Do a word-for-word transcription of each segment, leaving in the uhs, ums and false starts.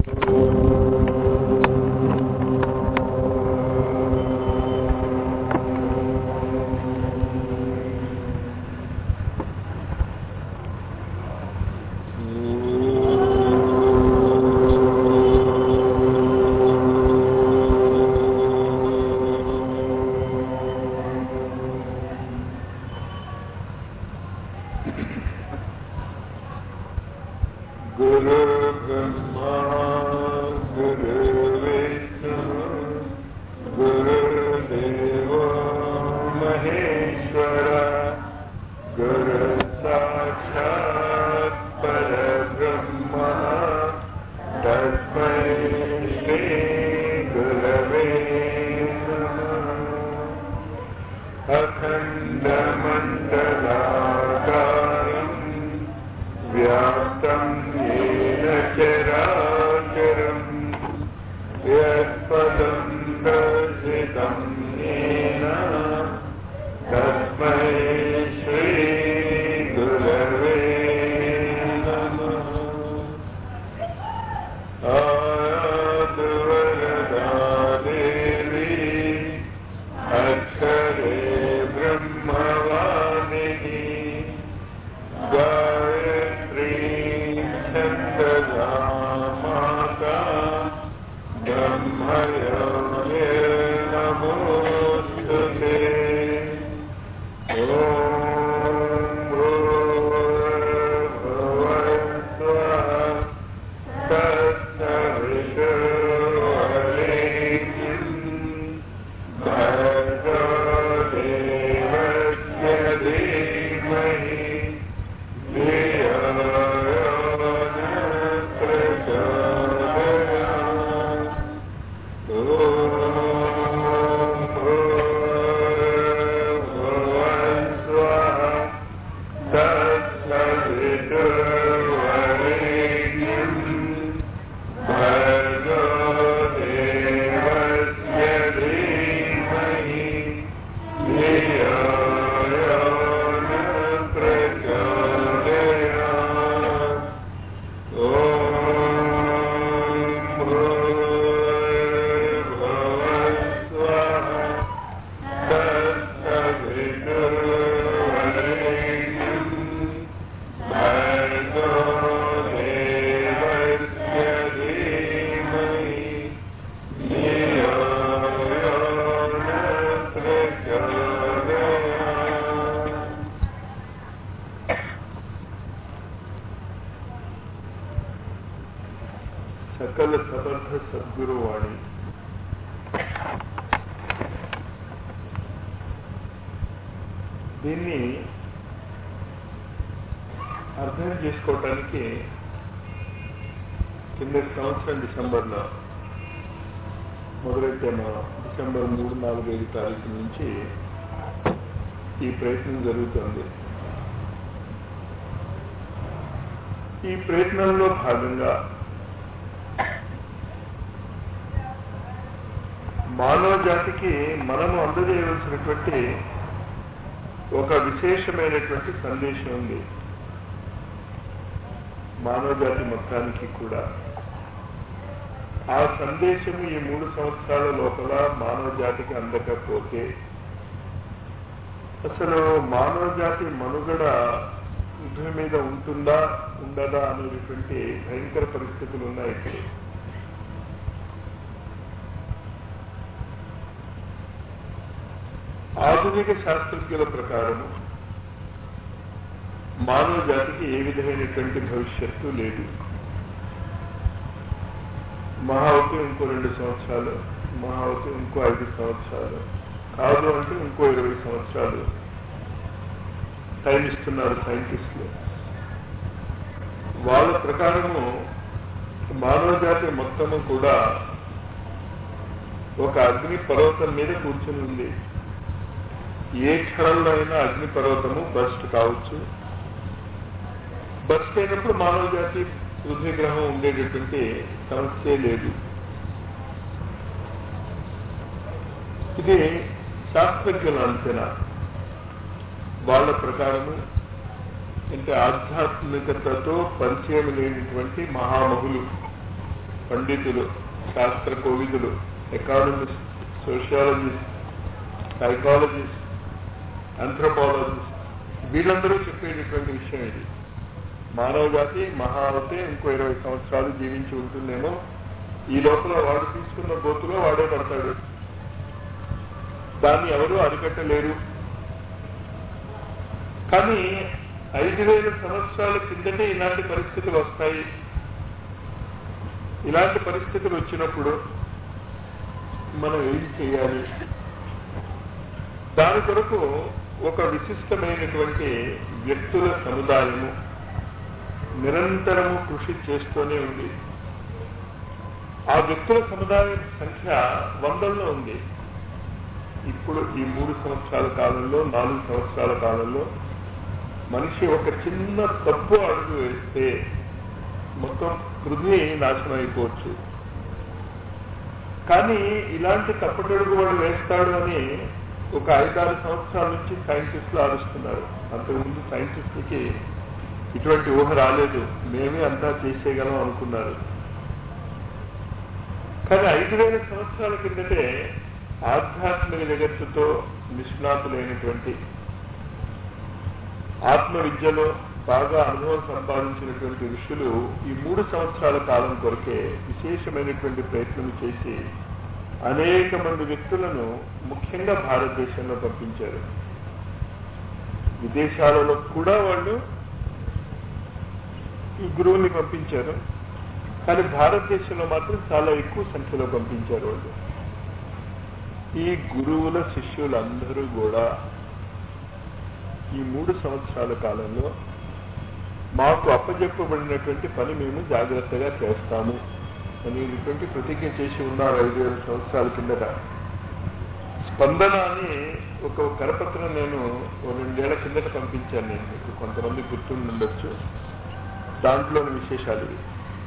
దీన్ని అర్థం చేసుకోవటానికి కింద సంవత్సరం డిసెంబర్లో మొదలెట్టాను. డిసెంబర్ మూడు నాలుగు ఐదు తారీఖు నుంచి ఈ ప్రయత్నం జరుగుతోంది. ఈ ప్రయత్నంలో భాగంగా మానవ జాతికి మనము అందజేయవలసినటువంటి ఒక విశేషమైనటువంటి సందేశం ఉంది. మానవ జాతి మొత్తానికి కూడా ఆ సందేశం ఈ మూడు సంవత్సరాల లోపల మానవ జాతికి అందకపోతే అసలు మానవ జాతి మనుగడ పృథ్వీ మీద ఉంటుందా ఉండదా అనేటువంటి భయంకర పరిస్థితులు ఉన్నాయి. ఇప్పుడు ఆధునిక శాస్త్రజ్ఞుల ప్రకారం మానవ జాతికి ఏ విధమైనటువంటి భవిష్యత్తు లేదు. మహావతి ఇంకో రెండు సంవత్సరాలు, మహావతి ఇంకో ఐదు సంవత్సరాలు, కాదు అంటే ఇంకో ఇరవై సంవత్సరాలు టైం ఇస్తున్నారు సైంటిస్టులు. వాళ్ళ ప్రకారము మానవ జాతి మొత్తము కూడా ఒక అగ్ని పర్వతం మీద కూర్చుని ఉంది. ఏ క్షణంలో అయినా అగ్ని పర్వతము బస్ట్ కావచ్చు. బస్ట్ అయినప్పుడు మానవ జాతి పృథ్వీ గ్రహం ఉండేటటువంటి సమస్య లేదు. ఇది శాస్త్రజ్ఞుల అంచనా. వాళ్ళ ప్రకారము అంటే ఆధ్యాత్మికతతో పరిచయం లేనటువంటి మహామహులు పండితులు, శాస్త్ర కోవిదులు, ఎకానమిస్ట్, సోషియాలజిస్ట్, సైకాలజిస్ట్, ఆంథ్రోపాలజిస్ట్, వీళ్ళందరూ చెప్పేటటువంటి విషయం ఇది. మానవ జాతి మహా అయితే ఇంకో ఇరవై సంవత్సరాలు జీవించి ఉంటుందేమో, ఈ లోపల వాడు తీసుకున్న గోతులో వాడే పడతాడు. దాన్ని ఎవరూ అరికట్టలేరు. కానీ ఐదు వేల సంవత్సరాల కిందటే ఇలాంటి పరిస్థితులు వస్తాయి. ఇలాంటి పరిస్థితులు వచ్చినప్పుడు మనం ఏం చేయాలి? దాని కొరకు ఒక విశిష్టమైనటువంటి వ్యక్తుల సముదాయము నిరంతరము కృషి చేస్తూనే ఉంది. ఆ వ్యక్తుల సముదాయం సంఖ్య వందల్లో ఉంది. ఇప్పుడు ఈ మూడు సంవత్సరాల కాలంలో, నాలుగు సంవత్సరాల కాలంలో మనిషి ఒక చిన్న తప్పు అడుగు వేస్తే మొత్తం పృథ్వీ నాశనం అయిపోవచ్చు. కానీ ఇలాంటి తప్పటడుగు వాడు వేస్తాడు అని ఒక ఐదారు సంవత్సరాల నుంచి సైంటిస్టులు ఆలోచిస్తున్నారు. అంతకుముందు సైంటిస్టులకి ఇటువంటి ఊహ రాలేదు, మేమే అంతా చేసేయగలం అనుకున్నారు. కానీ ఐదు వేల సంవత్సరాల కిందటే ఆధ్యాత్మిక జగత్తుతో నిష్ణాతులైనటువంటి, ఆత్మ విద్యలో బాగా అనుభవం సంపాదించినటువంటి ఋషులు ఈ మూడు సంవత్సరాల కాలం కొరకే విశేషమైనటువంటి ప్రయత్నం చేసి అనేక మంది వ్యక్తులను ముఖ్యంగా భారతదేశంలో పంపించారు. విదేశాలలో కూడా వాళ్ళు ఈ గురువుల్ని పంపించారు. కానీ భారతదేశంలో మాత్రం చాలా ఎక్కువ సంఖ్యలో పంపించారు వాళ్ళు. ఈ గురువుల శిష్యులందరూ కూడా ఈ మూడు సంవత్సరాల కాలంలో మాకు అప్పచెప్పబడినటువంటి పని మేము జాగ్రత్తగా చేస్తాము అనేటువంటి ప్రతిజ్ఞ చేసి ఉన్నారు. ఐదు వేల సంవత్సరాల కిందట స్పందన అని ఒక కరపత్రం నేను రెండేళ్ల కిందట పంపించాను. నేను మీకు కొంతమంది గుర్తుండి ఉండొచ్చు. దాంట్లోని విశేషాలు ఇవి.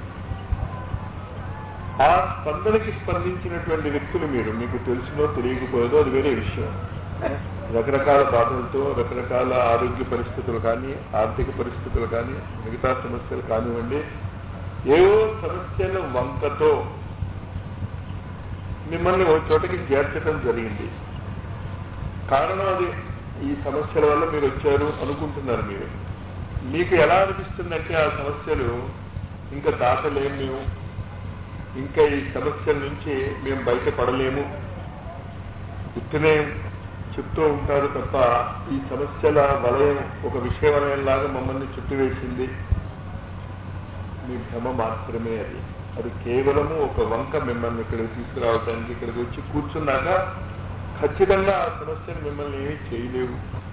ఆ స్పందనకి స్పందించినటువంటి వ్యక్తులు మీరు, మీకు తెలిసినో తెలియకపోయేదో అది వేరే విషయం. రకరకాల బాధలతో, రకరకాల ఆరోగ్య పరిస్థితులు కానీ, ఆర్థిక పరిస్థితులు కానీ, మిగతా సమస్యలు కానివ్వండి, ఏవో సమస్యల వంకతో మిమ్మల్ని ఒక చోటకి చేర్చడం జరిగింది. కారణం అది ఈ సమస్యల వల్ల మీరు వచ్చారు అనుకుంటున్నారు. మీరు మీకు ఎలా అనిపిస్తుందంటే ఆ సమస్యలు ఇంకా దాటలేము, మేము ఇంకా ఈ సమస్యల నుంచి మేము బయటపడలేము ఇట్లనే చెప్తూ ఉంటారు తప్ప ఈ సమస్యల వలయం ఒక విషయ వలయంలాగా మమ్మల్ని చుట్టువేసింది. మీ భ్రమ మాత్రమే అది. అది కేవలము ఒక వంక మిమ్మల్ని ఇక్కడికి తీసుకురావడానికి. ఇక్కడికి వచ్చి కూర్చున్నాక ఖచ్చితంగా ఆ సమస్యను మిమ్మల్ని ఏమీ చేయలేవు.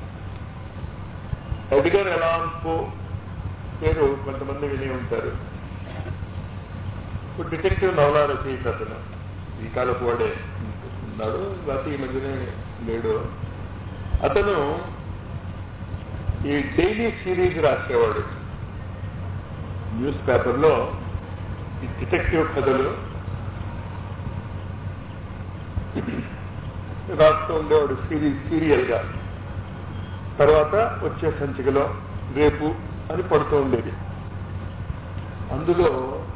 ఎడ్గర్ అలాన్ పో పేరు కొంతమంది వినే ఉంటారు. ఇప్పుడు డిటెక్టివ్ నవలా రచయిత అతను, ఈ కాలపు వాడే ఉన్నాడు, లేకపోతే ఈ మధ్యనే లేడు. అతను ఈ డైలీ సిరీస్ రాసేవాడు. న్యూస్ పేపర్లో ఈ డిటెక్టివ్ కథలు రాస్తూ ఉండేవాడు సిరీస్ సీరియల్గా. తర్వాత వచ్చే సంచికలో రేపు అని పడుతూ ఉండేది. అందులో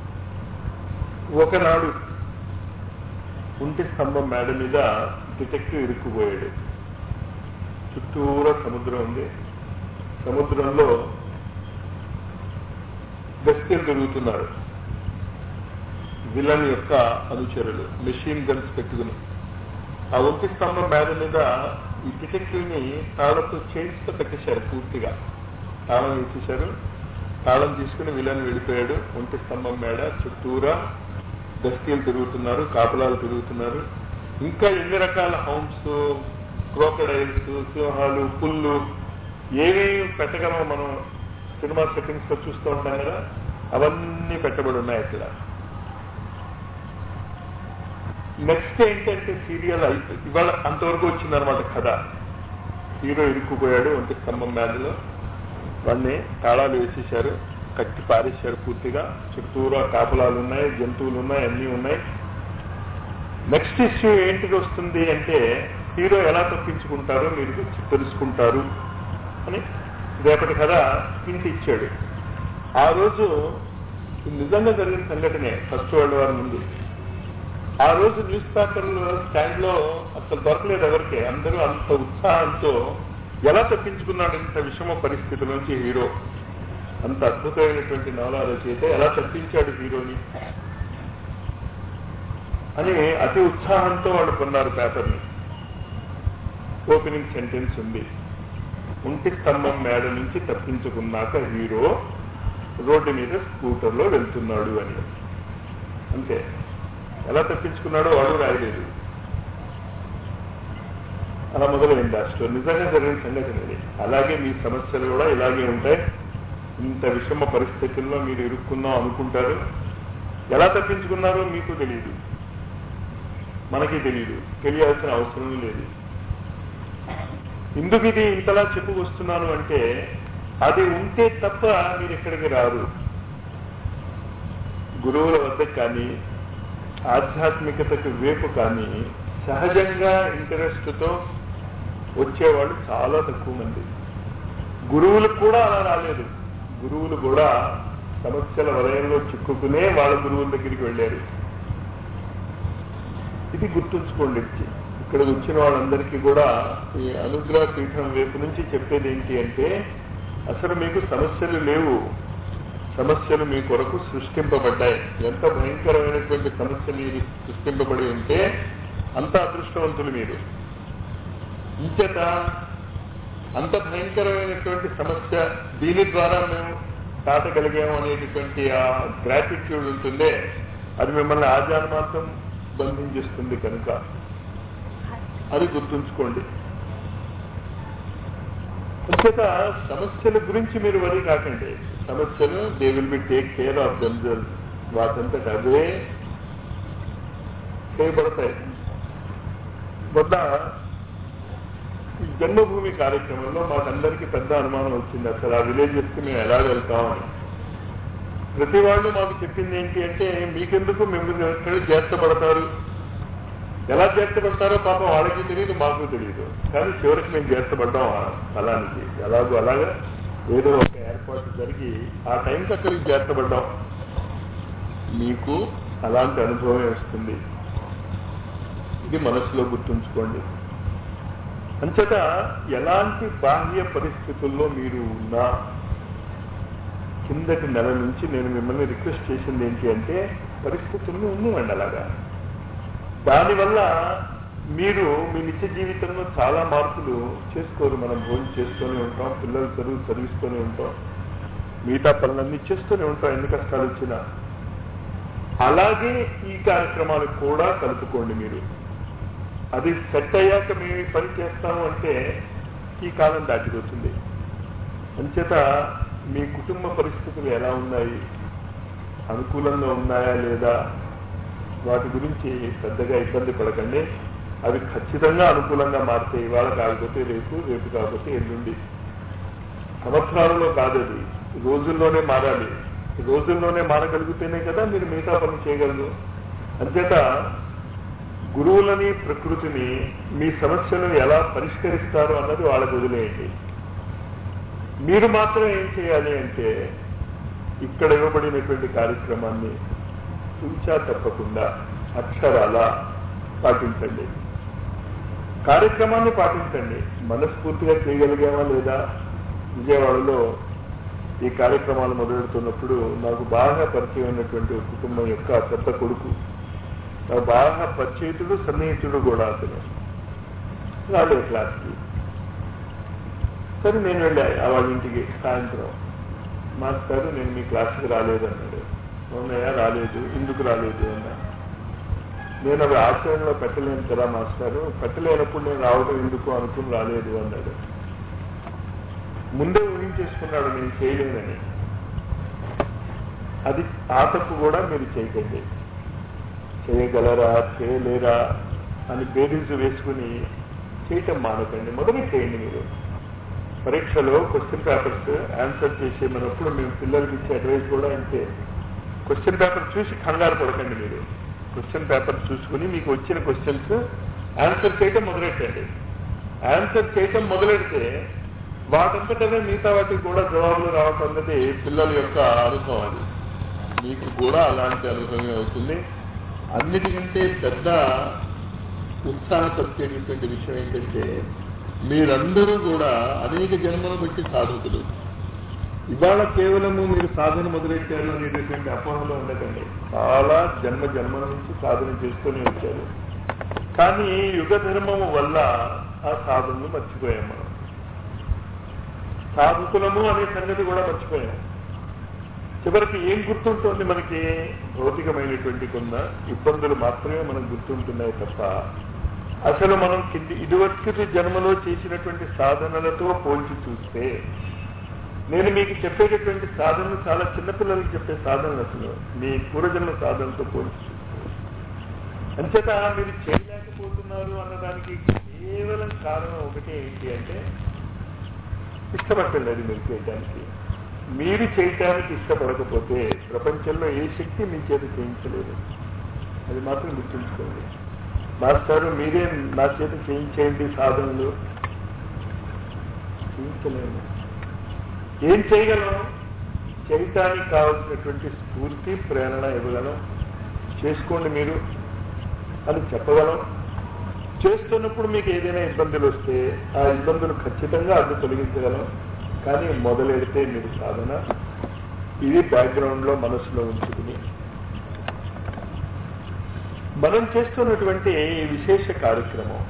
ఒకనాడు ఉంటి స్తంభం మేడ మీద డిటెక్టివ్ ఇరుక్కుపోయాడు. చుట్టూరా సముద్రం ఉంది. సముద్రంలో గస్తీలు తిరుగుతున్నారు విలన్ యొక్క అనుచరులు, మెషిన్ గన్స్ పెట్టుకుని. ఆ ఒంటి స్తంభం మేడ మీద ఈ డిటెక్టివ్ ని తాళంతో చైన్స్తో పెట్టేశారు. పూర్తిగా తాళం వేసేశారు. తాళం తీసుకుని విలన్ వెళ్ళిపోయాడు. ఒంటి స్తంభం మేడ చుట్టూరా గస్తీలు తిరుగుతున్నారు, కాపలాలు తిరుగుతున్నారు. ఇంకా ఎన్ని రకాల హౌండ్స్, క్రోకడైల్స్, సింహాలు, పుల్లు ఏమేమి పెట్టగలమో మనం సినిమా సెట్టింగ్స్ లో చూస్తూ ఉంటాం కదా, అవన్నీ పెట్టబడి ఉన్నాయి అక్కడ. నెక్స్ట్ ఏంటంటే సీరియల్ ఇవాళ అంతవరకు వచ్చిందనమాట కథ. హీరో ఇరుక్కుపోయాడు ఒంటి స్తంభం మేడలో, వాడిని తాళాలు వేసేశారు, కట్టి పారేశారు పూర్తిగా. చుట్టూరా కాపలాలు ఉన్నాయి, జంతువులు ఉన్నాయి, అన్నీ ఉన్నాయి. నెక్స్ట్ ఇష్యూ ఏంటిది వస్తుంది అంటే హీరో ఎలా తప్పించుకుంటారో మీరు తెలుసుకుంటారు అని రేపటి కథ హింట్ ఇచ్చాడు. ఆ రోజు ఇది నిజంగా జరిగిన సంఘటనే ఫస్ట్ వరల్డ్ వార్ ముందు. ఆ రోజు న్యూస్ పేపర్లు స్టాండ్ లో అసలు దొరకలేదు ఎవరికి. అందరూ అంత ఉత్సాహంతో ఎలా తప్పించుకున్నాడు ఇంత విషమ పరిస్థితుల నుంచి హీరో, అంత అద్భుతమైనటువంటి నవల రచయిత ఎలా తప్పించాడు హీరోని అని అతి ఉత్సాహంతో వాళ్ళు కొన్నారు పేపర్ని. ఓపెనింగ్ సెంటెన్స్ ఉంది, ఒంటి స్తంభం మేడ నుంచి తప్పించుకున్నాక హీరో రోడ్డు మీద స్కూటర్లో వెళ్తున్నాడు అని. అంతే, ఎలా తప్పించుకున్నాడో వాడు రాయలేదు. అలా మొదలైంది ఆ స్టోరీ. నిజంగా జరిగిన సంఘటన ఇది. అలాగే మీ సమస్యలు కూడా ఇలాగే ఉంటాయి. ఇంత విషమ పరిస్థితుల్లో మీరు ఇరుక్కున్నాం అనుకుంటారు, ఎలా తప్పించుకున్నారో మీకు తెలియదు, మనకి తెలియదు, తెలియాల్సిన అవసరం లేదు. ఎందుకు ఇది ఇంతలా చెప్పుకొస్తున్నాను అంటే అది ఉంటే తప్ప మీరు ఇక్కడికి రారు. గురువుల వద్ద కానీ ఆధ్యాత్మికతకు వైపు కానీ సహజంగా ఇంట్రెస్ట్తో వచ్చేవాళ్ళు చాలా తక్కువ మంది. గురువులు కూడా అలా రాలేదు. గురువులు కూడా సమస్యల వలయంలో చిక్కుకునే వాళ్ళ గురువుల దగ్గరికి వెళ్ళారు. ఇది గుర్తుంచుకోండి. ఇక్కడ వచ్చిన వాళ్ళందరికీ కూడా ఈ అనుగ్రహ పీఠం వైపు నుంచి చెప్పేది ఏంటి అంటే అసలు మీకు సమస్యలు లేవు, సమస్యలు మీ కొరకు సృష్టింపబడ్డాయి. ఎంత భయంకరమైనటువంటి సమస్య మీరు సృష్టింపబడి ఉంటే అంత అదృష్టవంతులు మీరు. ఇంచేత అంత భయంకరమైనటువంటి సమస్య దీని ద్వారా మేము దాటగలిగాము అనేటటువంటి ఆ గ్రాటిట్యూడ్ ఉంటుందే, అది మిమ్మల్ని ఆజాన్మాత్రం బంధించేస్తుంది. కనుక అది గుర్తుంచుకోండి. అంచేత సమస్యల గురించి మీరు వరి కాకండి. సమస్యలు they will be take care of themselves. వాటంతట అవే చేయబడతాయి. మొన్న ఈ జన్మభూమి కార్యక్రమంలో మాకందరికీ పెద్ద అనుమానం వచ్చింది, అసలు ఆ విలేజెస్కి మేము ఎలా వెళ్తామని. ప్రతి వాళ్ళు మాకు చెప్పింది ఏంటి అంటే మీకెందుకు మిమ్మల్ని ఎక్కడ చేర్చబడతారు, ఎలా చేర్చబడతారో పాపం వాళ్ళకి తెలియదు, మాకు తెలియదు. కానీ చివరికి మేము చేర్చబడ్డాం ఆ స్థలానికి. ఎలాగో అలాగా ఏదో ఒక ఏర్పాటు జరిగి ఆ టైంకి అక్కడికి చేర్చబడ్డాం. మీకు అలాంటి అనుభవం వస్తుంది. ఇది మనసులో గుర్తుంచుకోండి. అంచేత ఎలాంటి బాహ్య పరిస్థితుల్లో మీరు ఉన్నా కిందటి నెల నుంచి నేను మిమ్మల్ని రిక్వెస్ట్ చేసింది ఏంటి అంటే పరిస్థితులను ఉన్నవండి అలాగా. దానివల్ల మీరు మీ నిత్య జీవితంలో చాలా మార్పులు చేసుకోరు. మనం భోజనం చేస్తూనే ఉంటాం, పిల్లలు చదువు చదివిస్తూనే ఉంటాం, మిగతా పనులన్నీ చేస్తూనే ఉంటాం ఎన్ని కష్టాలు వచ్చినా. అలాగే ఈ కార్యక్రమాలు కూడా కలుపుకోండి మీరు. అది సెట్ అయ్యాక మేము పని చేస్తాము అంటే ఈ కాలం దాటిపోతుంది. అంచేత మీ కుటుంబ పరిస్థితులు ఎలా ఉన్నాయి, అనుకూలంగా ఉన్నాయా లేదా, వాటి గురించి పెద్దగా ఇబ్బంది పడకండి. అవి ఖచ్చితంగా అనుకూలంగా మారుతాయి. ఇవాళ కాకపోతే రేపు, రేపు కాకపోతే ఎల్లుండి. సంవత్సరాలలో కాదు, అది రోజుల్లోనే మారాలి. రోజుల్లోనే మారగలిగితేనే కదా మీరు మిగతా పని చేయగలరు. అంచేత గురువులని, ప్రకృతిని మీ సమస్యలను ఎలా పరిష్కరిస్తారు అన్నది వాళ్ళకు వదిలేయండి. మీరు మాత్రం ఏం చేయాలి అంటే ఇక్కడ ఇవ్వబడినటువంటి కార్యక్రమాన్ని చూచా తప్పకుండా అక్షరాల పాటించండి. కార్యక్రమాన్ని పాటించండి. మనస్ఫూర్తిగా చేయగలిగామా లేదా? విజయవాడలో ఈ కార్యక్రమాలు మొదలెడుతున్నప్పుడు నాకు బాగా పరిచయం అయినటువంటి కుటుంబం యొక్క పెద్ద కొడుకు, నాకు బాగా పరిచయితుడు, సన్నిహితుడు కూడా అతను, రాలే క్లాస్కి. సరే నేను వెళ్ళా వాళ్ళ ఇంటికి సాయంత్రం. మాస్టారు నేను మీ క్లాస్కి రాలేదు అన్నాడు. అవునయ్యా రాలేదు, ఎందుకు రాలేదు అన్నా. నేను అవి ఆచరణలో పెట్టలేను కదా మాస్టారు, పెట్టలేనప్పుడు నేను రావడం ఎందుకు అనుకుని రాలేదు అన్నాడు. ముందే ఊహించేసుకున్నాడు నేను చేయలేనని. అది ఆ తప్పు కూడా మీరు చేయకండి. చేయగలరా చేయలేరా అని బేరీజు వేసుకుని చేయటం మానకండి. మొదలు చేయండి. మీరు పరీక్షలో క్వశ్చన్ పేపర్స్ ఆన్సర్ చేసేమన్నప్పుడు మేము పిల్లలకి ఇచ్చే అడ్వైస్ కూడా అంటే క్వశ్చన్ పేపర్ చూసి కంగారు పడకండి. మీరు క్వశ్చన్ పేపర్ చూసుకుని మీకు వచ్చిన క్వశ్చన్స్ ఆన్సర్ చేయటం మొదలెట్టండి. ఆన్సర్ చేయటం మొదలెడితే వాటంతటనే మిగతా వాటికి కూడా జవాబులు రావటం అన్నది పిల్లల యొక్క అనుభవం. అది మీకు కూడా అలాంటి అనుభవమే అవుతుంది. అన్నిటికంటే పెద్ద ఉత్సాహపరిచేటటువంటి విషయం ఏంటంటే మీరందరూ కూడా అనేక జన్మలు బట్టి సాధకులు. ఇవాళ కేవలము మీరు సాధన మొదలెట్టారు అనేటటువంటి అపోహలో ఉండకండి. చాలా జన్మ జన్మల నుంచి సాధన చేసుకొని వచ్చారు. కానీ యుగ ధర్మము వల్ల ఆ సాధనను మర్చిపోయాం. మనం సాధకులము అనే సంగతి కూడా మర్చిపోయాం. చివరికి ఏం గుర్తుంటుంది మనకి? భౌతికమైనటువంటి కొన్న ఇబ్బందులు మాత్రమే మనకు గుర్తుంటున్నాయి తప్ప అసలు మనం కింది ఇదివరకు జన్మలో చేసినటువంటి సాధనలతో పోల్చి చూస్తే, నేను మీకు చెప్పేటటువంటి సాధనలు చాలా చిన్నపిల్లలకు చెప్పే సాధనలు అసలు మీ పూర్వజన్మ సాధనతో పోల్చి చూస్తే. అంచేత మీరు చేయలేకపోతున్నారు అన్నదానికి కేవలం కారణం ఒకటే ఏంటి అంటే ఇష్టపడలేదు మీరు చేయడానికి. మీరు చేయటానికి ఇష్టపడకపోతే ప్రపంచంలో ఏ శక్తి మీ చేత చేయించలేదు. అది మాత్రం గుర్తుంచుకోండి. మాస్టారు మీరే నా చేత చేయించేయండి సాధనలు, చేయించలేము. ఏం చేయగలం? చేయటానికి కావాల్సినటువంటి స్ఫూర్తి ప్రేరణ ఇవ్వగలం. చేసుకోండి మీరు అని చెప్పగలం. చేస్తున్నప్పుడు మీకు ఏదైనా ఇబ్బందులు వస్తే ఆ ఇబ్బందులు ఖచ్చితంగా అడ్డు తొలగించగలం. కానీ మొదలెడితే మీరు సాధన ఇది బ్యాక్గ్రౌండ్లో మనసులో ఉంచుకుని మనం చేస్తున్నటువంటి ఈ విశేష కార్యక్రమం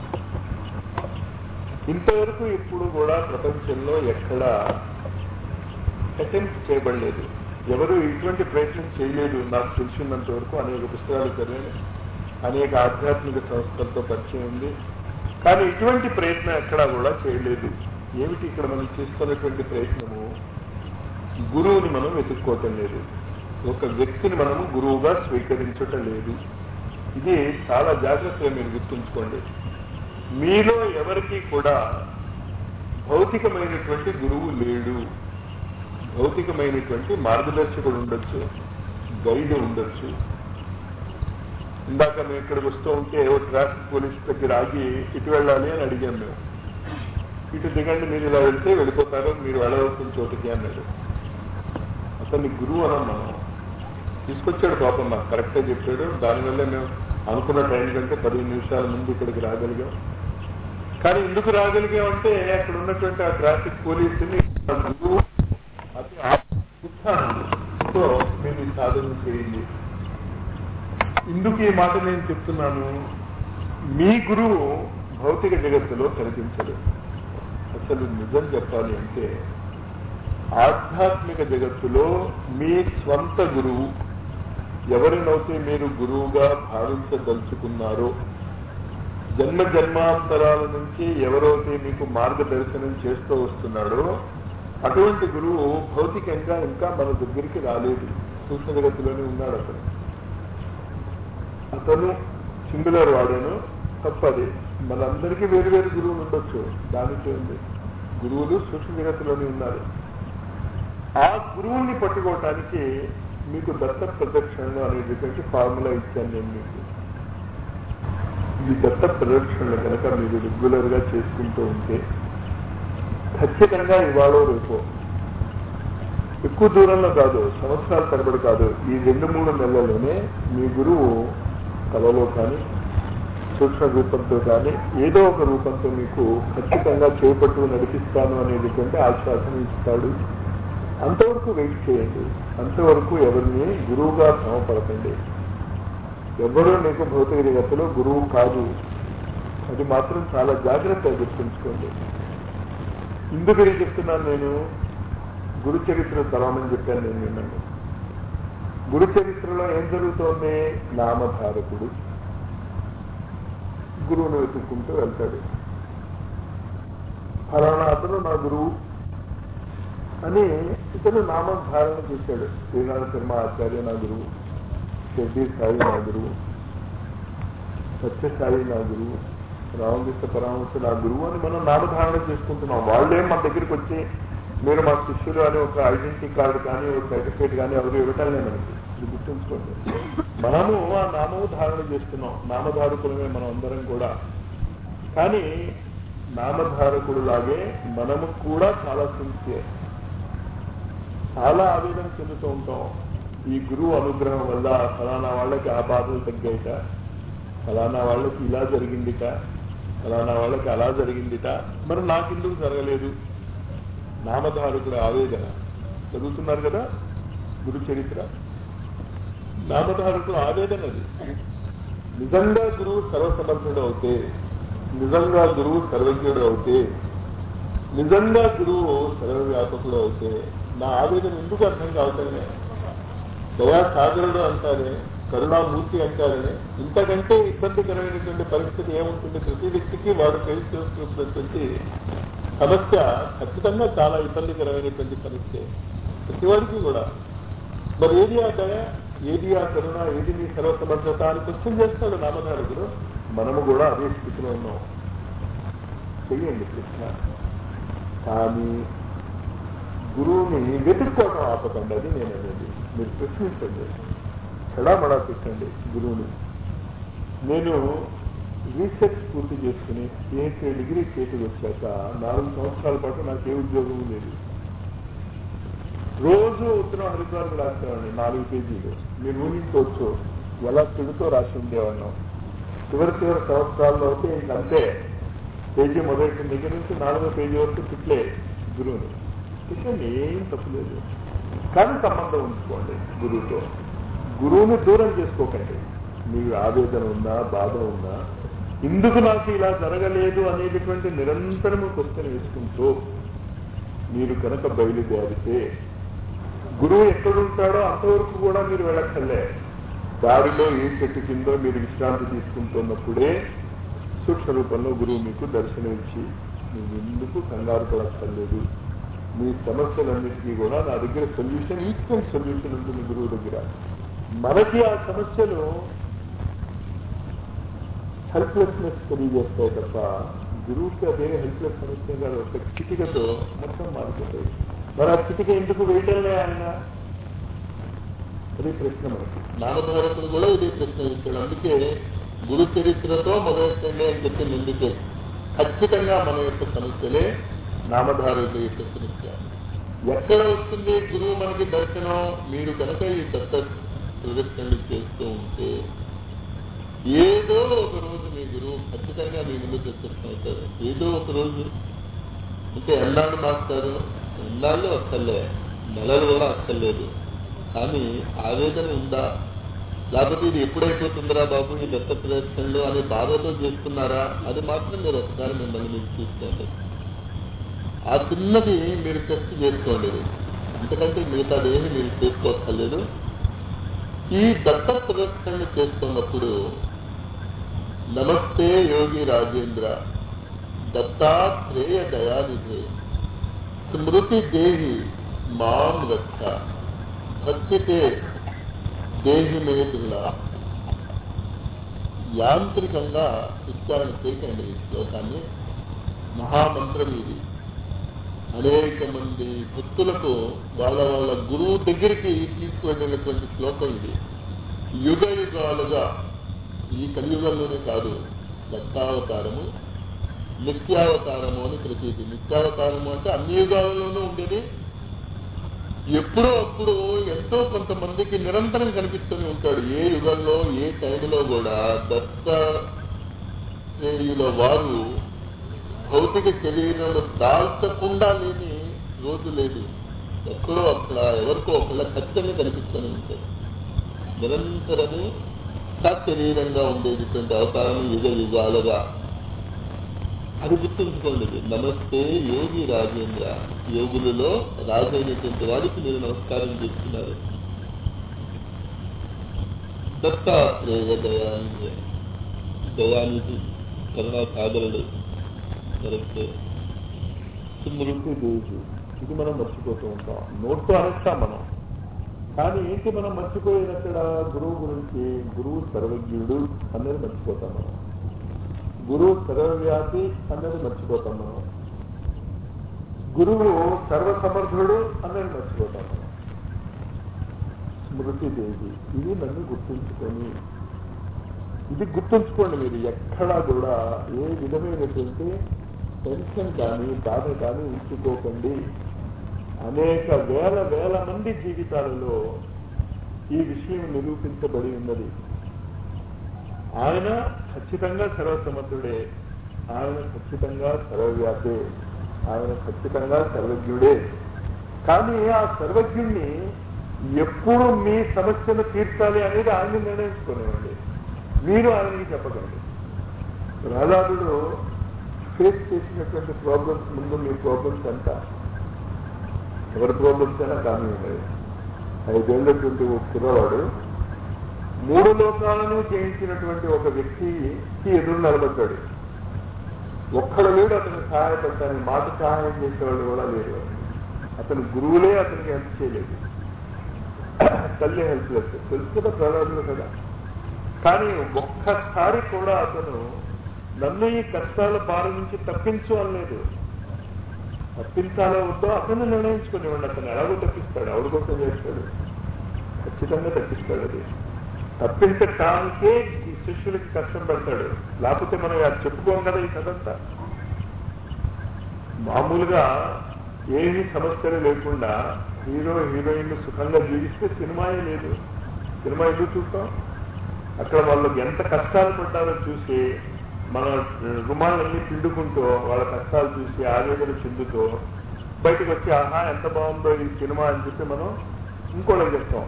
ఇంతవరకు ఇప్పుడు కూడా ప్రపంచంలో ఎక్కడా అటెంప్ట్ చేయబడలేదు. ఎవరు ఇటువంటి ప్రయత్నం చేయలేదు నాకు తెలిసినంత వరకు. అనేక పుస్తకాలు చదివాను, అనేక ఆధ్యాత్మిక సంస్థలతో పరిచయం ఉంది. కానీ ఇటువంటి ప్రయత్నం ఎక్కడా కూడా చేయలేదు. ఏమిటి ఇక్కడ మనం చేస్తున్నటువంటి ప్రయత్నము? గురువుని మనం వెతుక్కోవటం లేదు. ఒక వ్యక్తిని మనము గురువుగా స్వీకరించటం లేదు. ఇది చాలా జాగ్రత్తగా మీరు గుర్తుంచుకోండి. మీలో ఎవరికి కూడా భౌతికమైనటువంటి గురువు లేడు. భౌతికమైనటువంటి మార్గదర్శకుడు ఉండొచ్చు, గైడ్ ఉండొచ్చు. ఇందాక మేము ఇక్కడికి వస్తూ ఉంటే ఓ ట్రాఫిక్ పోలీస్ దగ్గర ఆగి ఇటు వెళ్ళాలి అని అడిగాం మేము. ఇటు దిగండి, మీరు ఇలా వెళ్తే వెళ్ళిపోతారు, మీరు వెళ్ళవలసిన చోటుకి అన్నాడు. అతన్ని గురువు అనం మనం. తీసుకొచ్చాడు పాపం, మాకు కరెక్ట్గా చెప్పాడు. దానివల్ల మేము అనుకున్న టైం కంటే పదిహేను నిమిషాల ముందు ఇక్కడికి రాగలిగాం. కానీ ఎందుకు రాగలిగామంటే అక్కడ ఉన్నటువంటి ఆ ట్రాఫిక్ పోలీసుని గురువు అతి ఉత్సాహంతో మేము ఈ సాధన చేయండి. ఇందుకు ఈ మాట నేను చెప్తున్నాను, మీ గురువు భౌతిక జగత్తులో కనిపించదు. అసలు నిజం చెప్పాలి అంటే ఆధ్యాత్మిక జగత్తులో మీ స్వంత గురువు ఎవరినైతే మీరు గురువుగా భావించదలుచుకున్నారో, జన్మ జన్మాంతరాల నుంచి ఎవరైతే మీకు మార్గదర్శనం చేస్తూ వస్తున్నాడో అటువంటి గురువు భౌతికంగా ఇంకా మన దగ్గరికి రాలేదు. సూక్ష్మ జగత్తులోనే ఉన్నాడు అతను. అతను సింగులర్ వాడాను, తప్పది. మనందరికీ వేరు వేరు గురువులు ఉండొచ్చు, దానికి ఉంది. గురువులు సూక్ష్మ జగత్తులోనే ఉన్నారు. ఆ గురువుల్ని పట్టుకోవటానికి మీకు దత్త ప్రదక్షిణలు అనేటువంటి ఫార్ములా ఇచ్చాను నేను మీకు. ఈ దత్త ప్రదక్షిణలు కనుక మీరు రెగ్యులర్ గా చేసుకుంటూ ఉంటే ఖచ్చితంగా ఇవాళ రేపు ఎక్కువ దూరంలో కాదు, సంవత్సరాల తరబడి కాదు, ఈ రెండు మూడు నెలల్లోనే మీ గురువు కళలో కానీ సూక్ష్మ రూపంతో కానీ ఏదో ఒక రూపంతో మీకు ఖచ్చితంగా చేపట్టు నడిపిస్తాను అనేటువంటి ఆశ్వాసం ఇస్తాడు. అంతవరకు వెయిట్ చేయండి. అంతవరకు ఎవరిని గురువుగా సమపడకండి. ఎవరూ మీకు భౌతిక జగత్తులో గురువు కాదు. అది మాత్రం చాలా జాగ్రత్తగా గుర్తుంచుకోండి. ఇందుకు ఏం చెప్తున్నాను నేను? గురు చరిత్ర చదవమని చెప్పాను నేను మిమ్మల్ని. గురు చరిత్రలో ఏం జరుగుతోంది? నామధారకుడు గురువును వెతుక్కుంటూ వెళ్తాడు. ఫలానా అతను నా గురువు అని ఇతను నామధారణ చేశాడు. శ్రీనాథ శర్మ ఆచార్య నా గురువు, షెడ్డీ సాయి నా గురువు, సత్యసాయి నా గురువు, రామకృష్ణ పరమహంస నా గురువు అని మనం నామధారణ చేసుకుంటున్నాం. వాళ్ళేం మన దగ్గరికి వచ్చి మీరు మా శిష్యులు అని ఒక ఐడెంటిటీ కార్డు కానీ ఒక సర్టిఫికేట్ కానీ ఎవరు ఇవ్వటంలే మనకి. ఇది గుర్తుంచుకోండి. మనము ఆ నామము ధారణ చేస్తున్నాం. నామధారకులమే మనం అందరం కూడా. కానీ నామధారకుడు లాగే మనము కూడా చాలా సిన్సియర్, చాలా ఆవేదన చెందుతూ ఉంటాం. ఈ గురువు అనుగ్రహం వల్ల ఫలానా వాళ్ళకి ఆ బాధలు తగ్గాయిట, ఫలానా వాళ్ళకి ఇలా జరిగిందిట, ఫలానా వాళ్ళకి అలా జరిగిందిట, మరి నాకెందుకు జరగలేదు? నామధారకుడు ఆవేదన. చదువుతున్నారు కదా గురు చరిత్ర. నామధారకుడు ఆవేదన అది. నిజంగా గురువు సర్వసమర్థుడు అవుతే, నిజంగా గురువు సర్వజ్ఞుడు అవుతే, నిజంగా గురువు సర్వవ్యాపకుడు అవుతే నా ఆవేదన ఎందుకు అర్థం కావుతానే? దయాసాగరుడు అంటారే, కరుణామూర్తి అంటారనే. ఇంతకంటే ఇబ్బందికరమైనటువంటి పరిస్థితి ఏముంటుంది? ప్రతి వ్యక్తికి వాడు ఫేస్ చేస్తున్నటువంటి సమస్య ఖచ్చితంగా చాలా ఇబ్బందికరమైనటువంటి సమస్య ప్రతివాడికి కూడా. మరి ఏది ఆ దయ, ఏది ఆ కరుణ, ఏది నీ సర్వసమర్థత అని క్వశ్చన్ చేస్తాడు నామధారకుడు. మనము కూడా అదే స్థితిలో ఉన్నాం. చెయ్యండి ప్రశ్న. కానీ గురువుని వెతుక్కోవడం ఆపకండి. అది నేను అనేది. మీరు ప్రశ్నించండి, చెడామడా పెట్టండి గురువుని. నేను రీసెర్చ్ పూర్తి చేసుకుని పిహెచ్డీ డిగ్రీ చేతికి వచ్చాక నాలుగు సంవత్సరాల పాటు నాకు ఏ ఉద్యోగం లేదు. రోజు ఉత్తరం హరిద్వార్కి రాసేవాడిని నాలుగు పేజీలు. మీరు ఊహించుకోవచ్చు ఎలా తిడుతూ రాసి ఉండేవాడినాం. చివరి చివరి సంవత్సరాల్లో అయితే ఇంకంతే. పేజీ మొదటి దగ్గర నుంచి నాలుగో పేజీ వరకు తిట్లే గురువుని. తిట్టండి, ఏం తప్పులేదు. కానీ సంబంధం ఉంచుకోండి గురువుతో. గురువుని దూరం చేసుకోకండి. మీకు ఆవేదన ఉన్నా, బాధ ఉన్నా, ఎందుకు నాకు ఇలా జరగలేదు అనేటటువంటి నిరంతరము క్వశ్చన్ వేసుకుంటూ మీరు కనుక బయలుదేరితే గురువు ఎక్కడుంటాడో అంతవరకు కూడా మీరు వెళ్ళక్కర్లే. దారిలో ఏ చెట్టు కిందో మీరు విశ్రాంతి తీసుకుంటున్నప్పుడే సూక్ష్మ రూపంలో గురువు మీకు దర్శనం ఇచ్చి మీరు ఎందుకు కంగారు పడక్కర్లేదు. మీ సమస్యలన్నిటికీ కూడా నా దగ్గర సొల్యూషన్, ఇన్స్టెంట్ సొల్యూషన్ ఉంటుంది గురువు దగ్గర. మనకి ఆ సమస్యలు హెల్ప్లెస్నెస్ తెలియజేస్తాయి తప్ప గురువుకి అదే హెల్ప్లెస్ సమస్య కాదు. ఒక చిటికతో మొత్తం మారిపోతాయి. మరి ఆ చిటిక ఎందుకు వేయటంలే ఆయన? అదే ప్రశ్న మనకి. నామధారకులు కూడా ఇదే ప్రశ్న ఇస్తాడు. అందుకే గురు చరిత్రతో మొదలెట్టండి అని చెప్పి ముందుకే ఖచ్చితంగా మన యొక్క సమస్యలే నామధారకుల యొక్క సమస్య. ఎక్కడ వస్తుంది గురువు మనకి దర్శనం? మీరు కనుక ఈ దత్త ప్రదర్శనలు చేస్తూ ఉంటే ఏదో ఒక రోజు మీ గురువు ఖచ్చితంగా మీ ముందు ప్రత్యక్షమవుతారు. ఏదో ఒక రోజు. అంటే ఎన్నాళ్ళు మాస్తారు? ఎన్నాళ్ళు అక్కర్లే, నెలలు కూడా అక్కర్లేదు. కానీ ఆవేదన ఉందా? లేకపోతే ఇది ఎప్పుడైపోతుందిరా బాబు ఈ దత్త ప్రదర్శనలు అనే బాధతో చేస్తున్నారా? అది మాత్రం మీరు ఒకసారి మిమ్మల్ని మీరు చూసుకోండి. ఆ చిన్నది మీరు టెస్ట్ చేసుకోండి. ఎందుకంటే మిగతాదేమి మీరు చేసుకోక్కర్లేదు. ఈ దత్త ప్రదర్శనలు చేస్తున్నప్పుడు నమస్తే యోగి రాజేంద్ర దత్తాత్రేయ దయానిధే స్మృతి దేహి మాం రక్ష భక్తితే దేహి మేదుల్లా. యాంత్రికంగా ఉచ్చారణ చేయకండి ఈ శ్లోకాన్ని. మహామంత్రం ఇది. అనేక మంది భక్తులకు వాళ్ళ వాళ్ళ గురువు దగ్గరికి తీసుకువెళ్ళినటువంటి శ్లోకం ఇది. యుగ యుగాలుగా ఈ కలియుగంలోనే కాదు, దత్తావతారము నిత్యావతారము అని ప్రతీతి. నిత్యావతారము అంటే అన్ని యుగాలలోనూ ఉండేది. ఎప్పుడో అప్పుడు ఎంతో కొంతమందికి నిరంతరం కనిపిస్తూనే ఉంటాడు. ఏ యుగంలో ఏ టైంలో కూడా దత్తాత్రేయుల వారు భౌతిక శరీరంలో దాల్చకుండా లేని రోజు లేదు. ఎక్కడో అక్కడ ఎవరికో ఒకళ్ళ ఖచ్చితంగా కనిపిస్తూనే ఉంటాడు. నిరంతరము సశరీరంగా ఉండేటువంటి అవతారం యుగ యుగాలుగా. అది గుర్తుంచుకోండి. నమస్తే యోగి రాజేంద్ర. యోగులలో రాజైనటువంటి వాడికి మీరు నమస్కారం చేస్తున్నారు. దత్తాత్రేయ దయానిధి, దయానిధి కరుణా సాగరుడు. కరెక్ట్. స్మృతి దేవి, ఇది మనం మర్చిపోతూ ఉంటాం. నోట్తో అనొచ్చాం మనం. కానీ ఏంటి మనం మర్చిపోయినక్కడ? గురువు గురించి. గురువు సర్వజ్ఞుడు అన్నది మర్చిపోతాం మనం. గురువు సర్వవ్యాపి అన్నది మర్చిపోతాం మనం. గురువు సర్వసమర్థుడు అన్నది మర్చిపోతాం మనం. స్మృతి దేవి, ఇది నన్ను గుర్తుంచుకొని, ఇది గుర్తుంచుకోండి. మీరు ఎక్కడా కూడా ఏ విధమైనటువంటి టెన్షన్ కానీ బాధ కానీ ఉంచుకోకండి. అనేక వేల వేల మంది జీవితాలలో ఈ విషయం నిరూపించబడి ఉన్నది. ఆయన ఖచ్చితంగా సర్వసమర్థుడే, ఆయన ఖచ్చితంగా సర్వవ్యాపే, ఆయన ఖచ్చితంగా సర్వజ్ఞుడే. కానీ ఆ సర్వజ్ఞుణ్ణి ఎప్పుడు మీ సమస్యను తీర్చాలి అనేది ఆయన నిర్ణయించుకునేవాడి. మీరు ఆయనకి చెప్పకండి. ప్రహ్లాదుడు ఫేస్ చేసినటువంటి ప్రాబ్లమ్స్ ముందు మీ ప్రాబ్లమ్స్ ఎంత, ఎవరి ప్రాబ్లమ్స్ అయినా కానీ ఉండేది. ఐదేళ్లటువంటి ఒక కుర్రవాడు మూడు లోకాలను జయించినటువంటి ఒక వ్యక్తికి ఎదురు నిలబడ్డాడు. ఒక్కడు లేడు అతను సహాయపడటానికి, మాట సహాయం చేసేవాళ్ళు కూడా లేరు. అతని గురువులే అతనికి హెల్ప్ చేయలేదు, తల్లి హెల్ప్ లేదు. తెలుసు కదా ప్రహ్లాదుడు కదా. కానీ ఒక్కసారి కూడా అతను నన్ను ఈ కష్టాల బారి నుంచి తప్పించు అనలేదు. తప్పించాలో వద్దో అతను నిర్ణయించుకునేవాడు. అతను ఎలాగో తప్పిస్తాడు, ఎవరి కోసం చేస్తాడు, ఖచ్చితంగా తప్పిస్తాడు. అది తప్పించటానికే ఈ శిష్యులకి కష్టం పెడతాడు. లేకపోతే మనం అది చెప్పుకోం కదా ఈ కథంతా. మామూలుగా ఏమీ సమస్యలు లేకుండా హీరో హీరోయిన్ సుఖంగా జీవిస్తే సినిమాయే లేదు. సినిమా ఎందుకు చూస్తాం? అక్కడ వాళ్ళు ఎంత కష్టాలు పడ్డారో చూసి మన రుమాలన్నీ పిండుకుంటూ వాళ్ళ కష్టాలు చూసి ఆవేదన చెందుతూ బయటకు వచ్చి ఆహా ఎంత బాగుందో ఈ సినిమా అని చెప్పి మనం ఇంకోళ్ళకి చెప్తాం.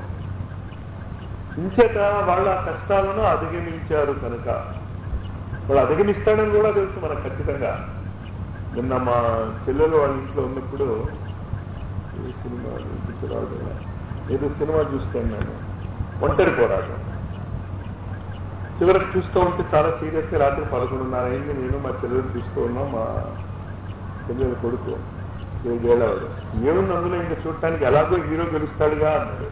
ఇంచేత వాళ్ళ కష్టాలను అధిగమించారు కనుక వాళ్ళు అధిగమిస్తాడని కూడా తెలుసు మనకు ఖచ్చితంగా. నిన్న మా పిల్లలు వాళ్ళ ఇంట్లో ఉన్నప్పుడు ఏ సినిమా ఏదో సినిమా చూస్తాను నేను, ఒంటరి పోరాటం. చివరికి చూస్తూ ఉంటే చాలా సీరియస్గా రాత్రి పదకొండున్నర అయింది. నేను మా చెల్లెలు చూస్తూ ఉన్నాం. మా చెల్లెలు కొడుకు ఏడేళ్ళవాడు. ఏముంది అందులో ఇంకా చూడటానికి, ఎలాగో హీరో గెలుస్తాడుగా అన్నాడు.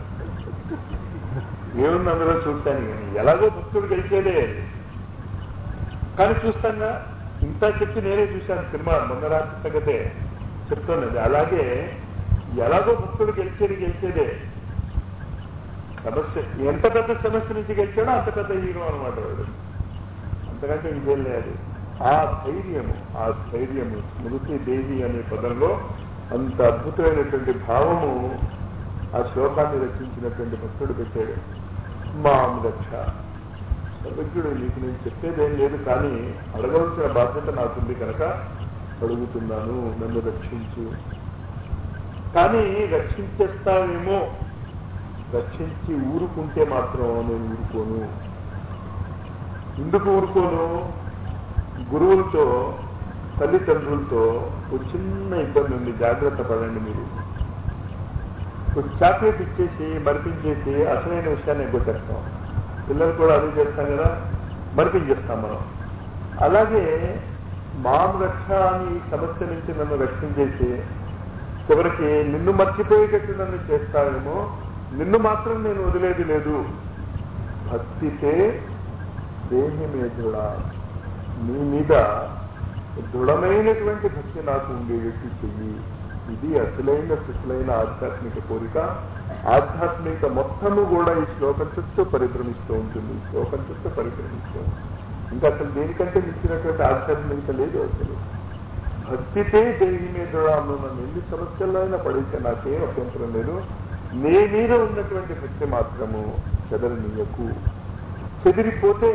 ఏముంది అందులో చూడటానికి, కానీ ఎలాగో భక్తుడు గెలిచేదే. కానీ చూస్తాగా ఇంత చెప్పి నేనే చూశాను సినిమా మొన్న రాత్రి సంగతే చెప్తున్నది. అలాగే ఎలాగో భక్తుడు గెలిచేది గెలిచేదే. సమస్య ఎంత పెద్ద సమస్య నుంచి గెలిచాడో అంత పెద్ద హీరో అనమాట వాడు. అంతకంటే ఇంకేం లేదు. ఆ ధైర్యము ఆ ధైర్యము స్మృతి దేవి అనే పదంలో అంత అద్భుతమైనటువంటి భావము ఆ శ్లోకాన్ని రచించినటువంటి భక్తుడు పెట్టాడు. మాం రక్ష. సర్వజ్ఞుడు నీకు నేను చెప్పేదేం లేదు, కానీ అడగవలసిన బాధ్యత నాకుంది కనుక అడుగుతున్నాను, నన్ను రక్షించు. కానీ రక్షించేస్తావేమో, రక్షించి ఊరుకుంటే మాత్రం నేను ఊరుకోను. ఎందుకు ఊరుకోను? గురువులతో తల్లిదండ్రులతో ఒక చిన్న ఇబ్బంది ఉంది, జాగ్రత్త పడండి. మీరు ఒక చాక్లెట్ ఇచ్చేసి మరిపించేసి అసలైన విషయాన్ని ఎగ్గొట్టేస్తాం. పిల్లలు కూడా అదే చేస్తాం కదా, మరిపించేస్తాం మనం. అలాగే మాం రక్ష అని ఈ సమస్య నుంచి నన్ను రక్షించేసి చివరికి నిన్ను మర్చిపోయేటట్టు నన్ను చేస్తావేమో, నిన్ను మాత్రం నేను వదిలేది లేదు. భక్తితే దేహి మే దృఢ. నీ మీద దృఢమైనటువంటి భక్తి నాకు ఉండేటట్టు చెయ్యి. ఇది అసలైన సుఖలైన ఆధ్యాత్మిక కోరిక. ఆధ్యాత్మిక మొత్తము కూడా ఈ శ్లోకం చుట్టూ పరిభ్రమిస్తూ ఉంటుంది. ఈ శ్లోకం చుట్టూ పరిభ్రమిస్తూ ఉంటుంది. ఇంకా అసలు దేనికంటే మించినటువంటి ఆధ్యాత్మికత లేదు. అసలు భక్తితే దేహి మే దృఢ. నన్ను ఎన్ని సమస్యల్లో అయినా పడితే నాకేం అభ్యంతరం లేదు. నీ మీద ఉన్నటువంటి భక్తి మాత్రము చెదరనీయకు. చెదిరిపోతే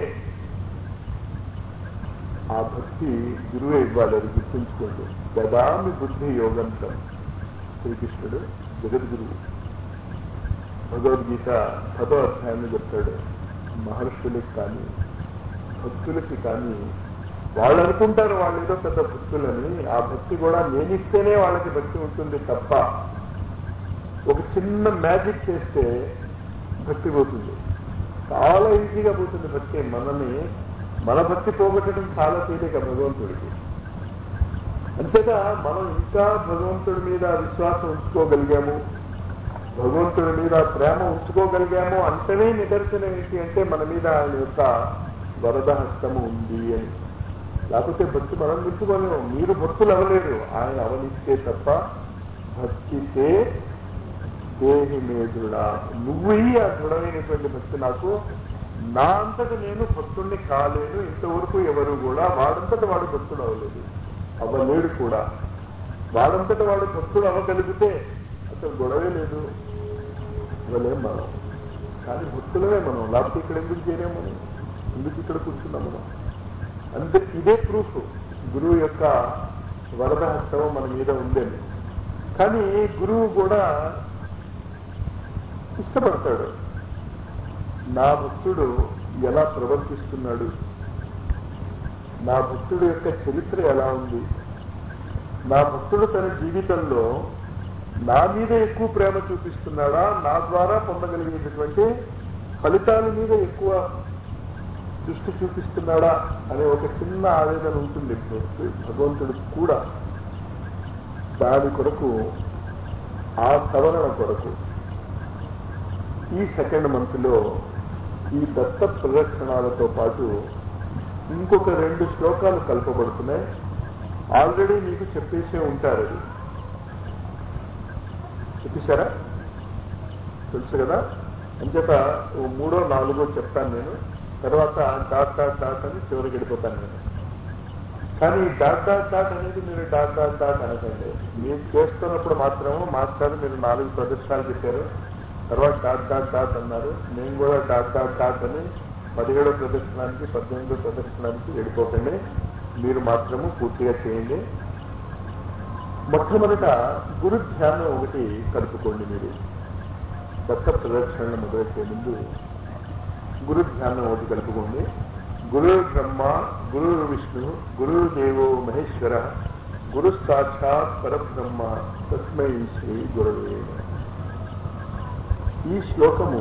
ఆ భక్తి గురువే ఇవ్వాలి, అది గుర్తుంచుకోండి. దదామి బుద్ధి యోగంతం. శ్రీకృష్ణుడు జగద్గురువు. భగవద్గీత పదో అధ్యాయాన్ని చెప్తాడు. మహర్షులకి కానీ భక్తులకి కానీ వాళ్ళు అనుకుంటారు వాళ్ళు ఏదో పెద్ద భక్తులని. ఆ భక్తి కూడా నేనిస్తేనే వాళ్ళకి భక్తి ఉంటుంది తప్ప ఒక చిన్న మ్యాజిక్ చేస్తే భక్తి పోతుంది. చాలా ఈజీగా పోతుంది భక్తి. మనని మన భక్తి పోగొట్టడం చాలా తేలిక భగవంతుడికి. అంతేగా మనం ఇంకా భగవంతుడి మీద విశ్వాసం ఉంచుకోగలిగాము, భగవంతుడి మీద ప్రేమ ఉంచుకోగలిగాము అంటేనే నిదర్శనం ఏంటి అంటే మన మీద ఆయన యొక్క వరద హస్తము ఉంది అని. లేకపోతే భక్తి మనం నిలుచుకోలేము. మీరు భక్తులు అవ్వలేరు, ఆయన అవనిస్తే తప్ప. భక్తితే దేహి మే దృఢ. నువ్వు ఆ దృఢమైనటువంటి భక్తి నాకు. నా అంతటా నేను భక్తుడిని కాలేను. ఇంతవరకు ఎవరు కూడా వాడంతటా వాడు భక్తుడు అవ్వలేదు, అవ్వలేడు కూడా. వాడంతటా వాడు భక్తుడు అవ్వగలిగితే అసలు గొడవే లేదు. ఇవ్వలేం మనం. కానీ భక్తులమే మనం, లేకపోతే ఇక్కడ ఎందుకు చేరాము మనం, ఎందుకు ఇక్కడ కూర్చున్నాం మనం? అంతే, ఇదే ప్రూఫ్ గురువు యొక్క వరదహస్తం మన మీద ఉందేమి. కానీ గురువు కూడా ఇష్టపడతాడు, నా భక్తుడు ఎలా ప్రవర్తిస్తున్నాడు, నా భక్తుడు యొక్క చరిత్ర ఎలా ఉంది, నా భక్తుడు తన జీవితంలో నా మీద ఎక్కువ ప్రేమ చూపిస్తున్నాడా, నా ద్వారా పొందగలిగేటటువంటి ఫలితాల మీద ఎక్కువ దృష్టి చూపిస్తున్నాడా అనే ఒక చిన్న ఆవేదన ఉంటుంది భగవంతుడు కూడా. దాని కొరకు, ఆ సవరణ కొరకు ఈ సెకండ్ మంత్లో ఈ దత్త ప్రదక్షిణాలతో పాటు ఇంకొక రెండు శ్లోకాలు కలపబడుతున్నాయి. ఆల్రెడీ మీకు చెప్పేసే ఉంటారు, అది చెప్పేశారా, తెలుసు కదా. అంచేత ఓ మూడో నాలుగో చెప్తాను నేను, తర్వాత డాట్ డాట్ డాట్ అని చివరికి వెళ్ళిపోతాను నేను. కానీ డాట్ డాట్ డాట్ అనేది మీరు డాట్ డాట్ డాట్ అనకండి. మీరు చేస్తున్నప్పుడు మాత్రము మాస్టర్ మీరు నాలుగు ప్రదర్శనలు చెప్పారు, తర్వాత డాట్ డాట్ డాట్ అన్నారు, నేను కూడా డాట్ డాట్ డాట్ అని పదిహేడో ప్రదర్శనానికి పద్దెనిమిదో ప్రదర్శనానికి వెళ్ళిపోకండి, మీరు మాత్రము పూర్తిగా చేయండి. మొట్టమొదట గురు ధ్యానం ఒకటి కలుపుకోండి. మీరు దత్త ప్రదర్శనలు మొదలెట్టే ముందు గురు ధ్యానం ఒకటి కలుపుకోండి. గురు బ్రహ్మ, గురు విష్ణు, గురు దేవో మహేశ్వర, గురు సాక్షాత్ పరబ్రహ్మ, తస్మై శ్రీ గురవే. ఈ శ్లోకము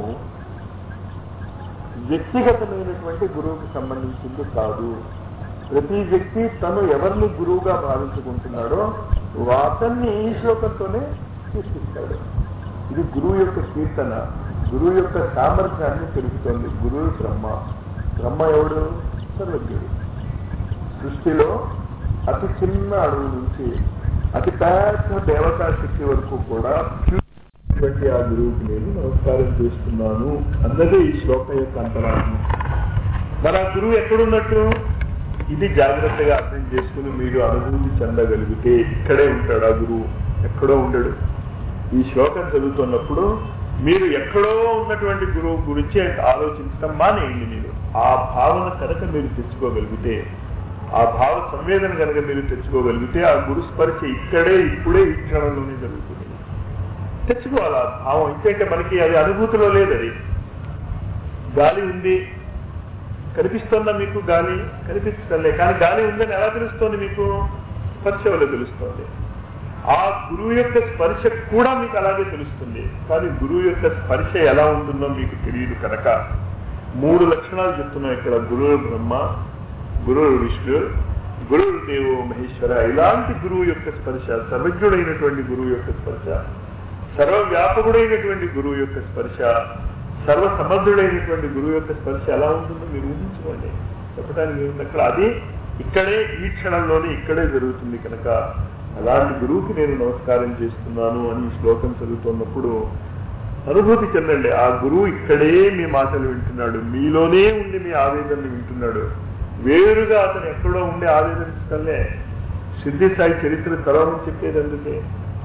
వ్యక్తిగతమైనటువంటి గురువుకి సంబంధించింది కాదు. ప్రతి వ్యక్తి తను ఎవరిని గురువుగా భావించుకుంటున్నాడో అతన్ని ఈ శ్లోకంతోనే సృష్టిస్తాడు. ఇది గురువు యొక్క కీర్తన, గురువు యొక్క సామర్థ్యాన్ని తెలుపుతోంది. గురువు బ్రహ్మ, బ్రహ్మ ఎవడు? సర్వజ్ఞుడు. సృష్టిలో అతి చిన్న అణువు నుంచి అతి పెద్ద దేవతా శక్తి వరకు కూడా ఆ గురువుకి నేను నమస్కారం చేస్తున్నాను అన్నది ఈ శ్లోకం యొక్క అంతరార్థం. మరి ఆ గురువు ఎక్కడున్నట్టు ఇది జాగ్రత్తగా అర్థం చేసుకుని మీరు అనుభూతి చెందగలిగితే ఇక్కడే ఉంటాడు ఆ గురువు, ఎక్కడో ఉండడు. ఈ శ్లోకం చదువుతున్నప్పుడు మీరు ఎక్కడో ఉన్నటువంటి గురువు గురించి ఆలోచించడం మానేయండి. మీరు ఆ భావన కనుక మీరు తెచ్చుకోగలిగితే, ఆ భావ సంవేదన కనుక మీరు తెచ్చుకోగలిగితే ఆ గురు స్పర్శ ఇక్కడే ఇప్పుడే ఈ క్షణంలోనే జరుగుతుంది. తెచ్చుకోవాలి ఆ భావం. ఇంకంటే మనకి అది అనుభూతిలో లేదు. అది గాలి ఉంది, కనిపిస్తుందా మీకు? గాలి కనిపిస్తుందిలే, కానీ గాలి ఉందని ఎలా తెలుస్తోంది మీకు? స్పర్శ వల్ల తెలుస్తోంది. ఆ గురువు యొక్క స్పర్శ కూడా మీకు అలాగే తెలుస్తుంది. కానీ గురువు యొక్క స్పర్శ ఎలా ఉంటుందో మీకు తెలియదు కనుక మూడు లక్షణాలు చెప్తున్నాం ఇక్కడ. గురువు బ్రహ్మ, గురువు విష్ణు, గురువు దేవో మహేశ్వర. ఇలాంటి గురువు యొక్క స్పర్శ, సర్వజ్ఞుడైనటువంటి గురువు యొక్క స్పర్శ, సర్వవ్యాపకుడైనటువంటి గురువు యొక్క స్పర్శ, సర్వ సమర్థుడైనటువంటి గురువు యొక్క స్పర్శ ఎలా ఉంటుందో మీరు ఊహించుకోండి. చెప్పడానికి ఏముంది అక్కడ? అది ఇక్కడే ఈ క్షణంలోనే ఇక్కడే జరుగుతుంది కనుక అలాంటి గురువుకి నేను నమస్కారం చేస్తున్నాను అని శ్లోకం చదువుతున్నప్పుడు అనుభూతి చెందండి. ఆ గురువు ఇక్కడే మీ మాటలు వింటున్నాడు, మీలోనే ఉండి మీ ఆవేదనని వింటున్నాడు. వేరుగా అతను ఎక్కడో ఉండి ఆవేదనిస్తలే. సిద్ధి సాయి చరిత్ర తర్వాత చెప్పేది అందుకే.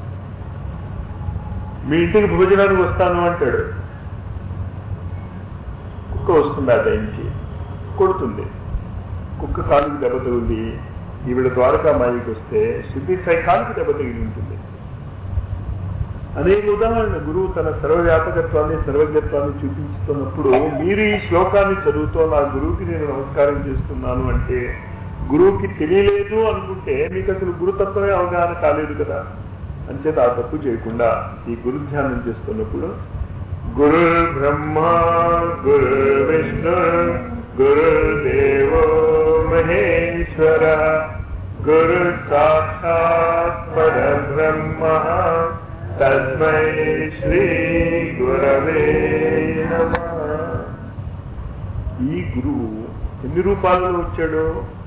మీ ఇంటికి భోజనానికి వస్తాను అంటాడు, కుక్క వస్తుంది ఆ టైంకి, కొడుతుంది. కుక్క కాలుకి దెబ్బ తగిలి ఈవిడ ద్వారకా మాయకి వస్తే సిద్ధి సాయి కాలుకి దెబ్బ తగిలి ఉంటుంది. అనేక ఉదాహరణ గురువు తన సర్వవ్యాపకత్వాన్ని సర్వజ్ఞత్వాన్ని చూపించుతున్నప్పుడు మీరు ఈ శ్లోకాన్ని చదువుతూ నా గురువుకి నేను నమస్కారం చేస్తున్నాను అంటే గురువుకి తెలియలేదు అనుకుంటే మీకు అసలు గురుతత్వమే అవగాహన కాలేదు కదా. అంచేత ఆ తప్పు చేయకుండా ఈ గురు ధ్యానం చేస్తున్నప్పుడు గురు బ్రహ్మ, గురు విష్ణు, గురు దేవో మహేశ్వర, గురు సాక్షాత్ పరబ్రహ్మ, తస్మై శ్రీ గురవే నమః. ఈ గురువు ఎన్ని రూపాలలో వచ్చాడు?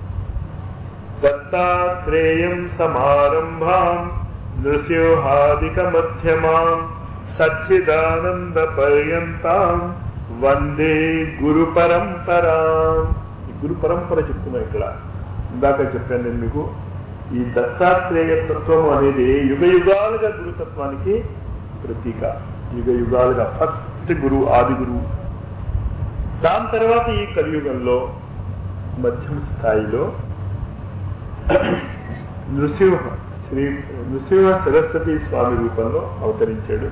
దత్తాత్రేయం సమారంభాం నృసింహాదిక మధ్యమాం సచ్చిదానంద పర్యంతాం వందే గురు పరంపరాం. గురు పరంపర చెప్తున్నా ఇక్కడ. ఇందాక చెప్పాను నేను మీకు. ఈ దత్తాత్రేయ తత్వం అనేది యుగ యుగాలుగా గురుతత్వానికి ప్రతీక. యుగ యుగాలుగా ఫస్ట్ గురువు, ఆది గురువు దాని తర్వాత ఈ కలియుగంలో మధ్యమ స్థాయిలో నృసింహ శ్రీ నృసింహ సరస్వతి స్వామి రూపంలో అవతరించాడు.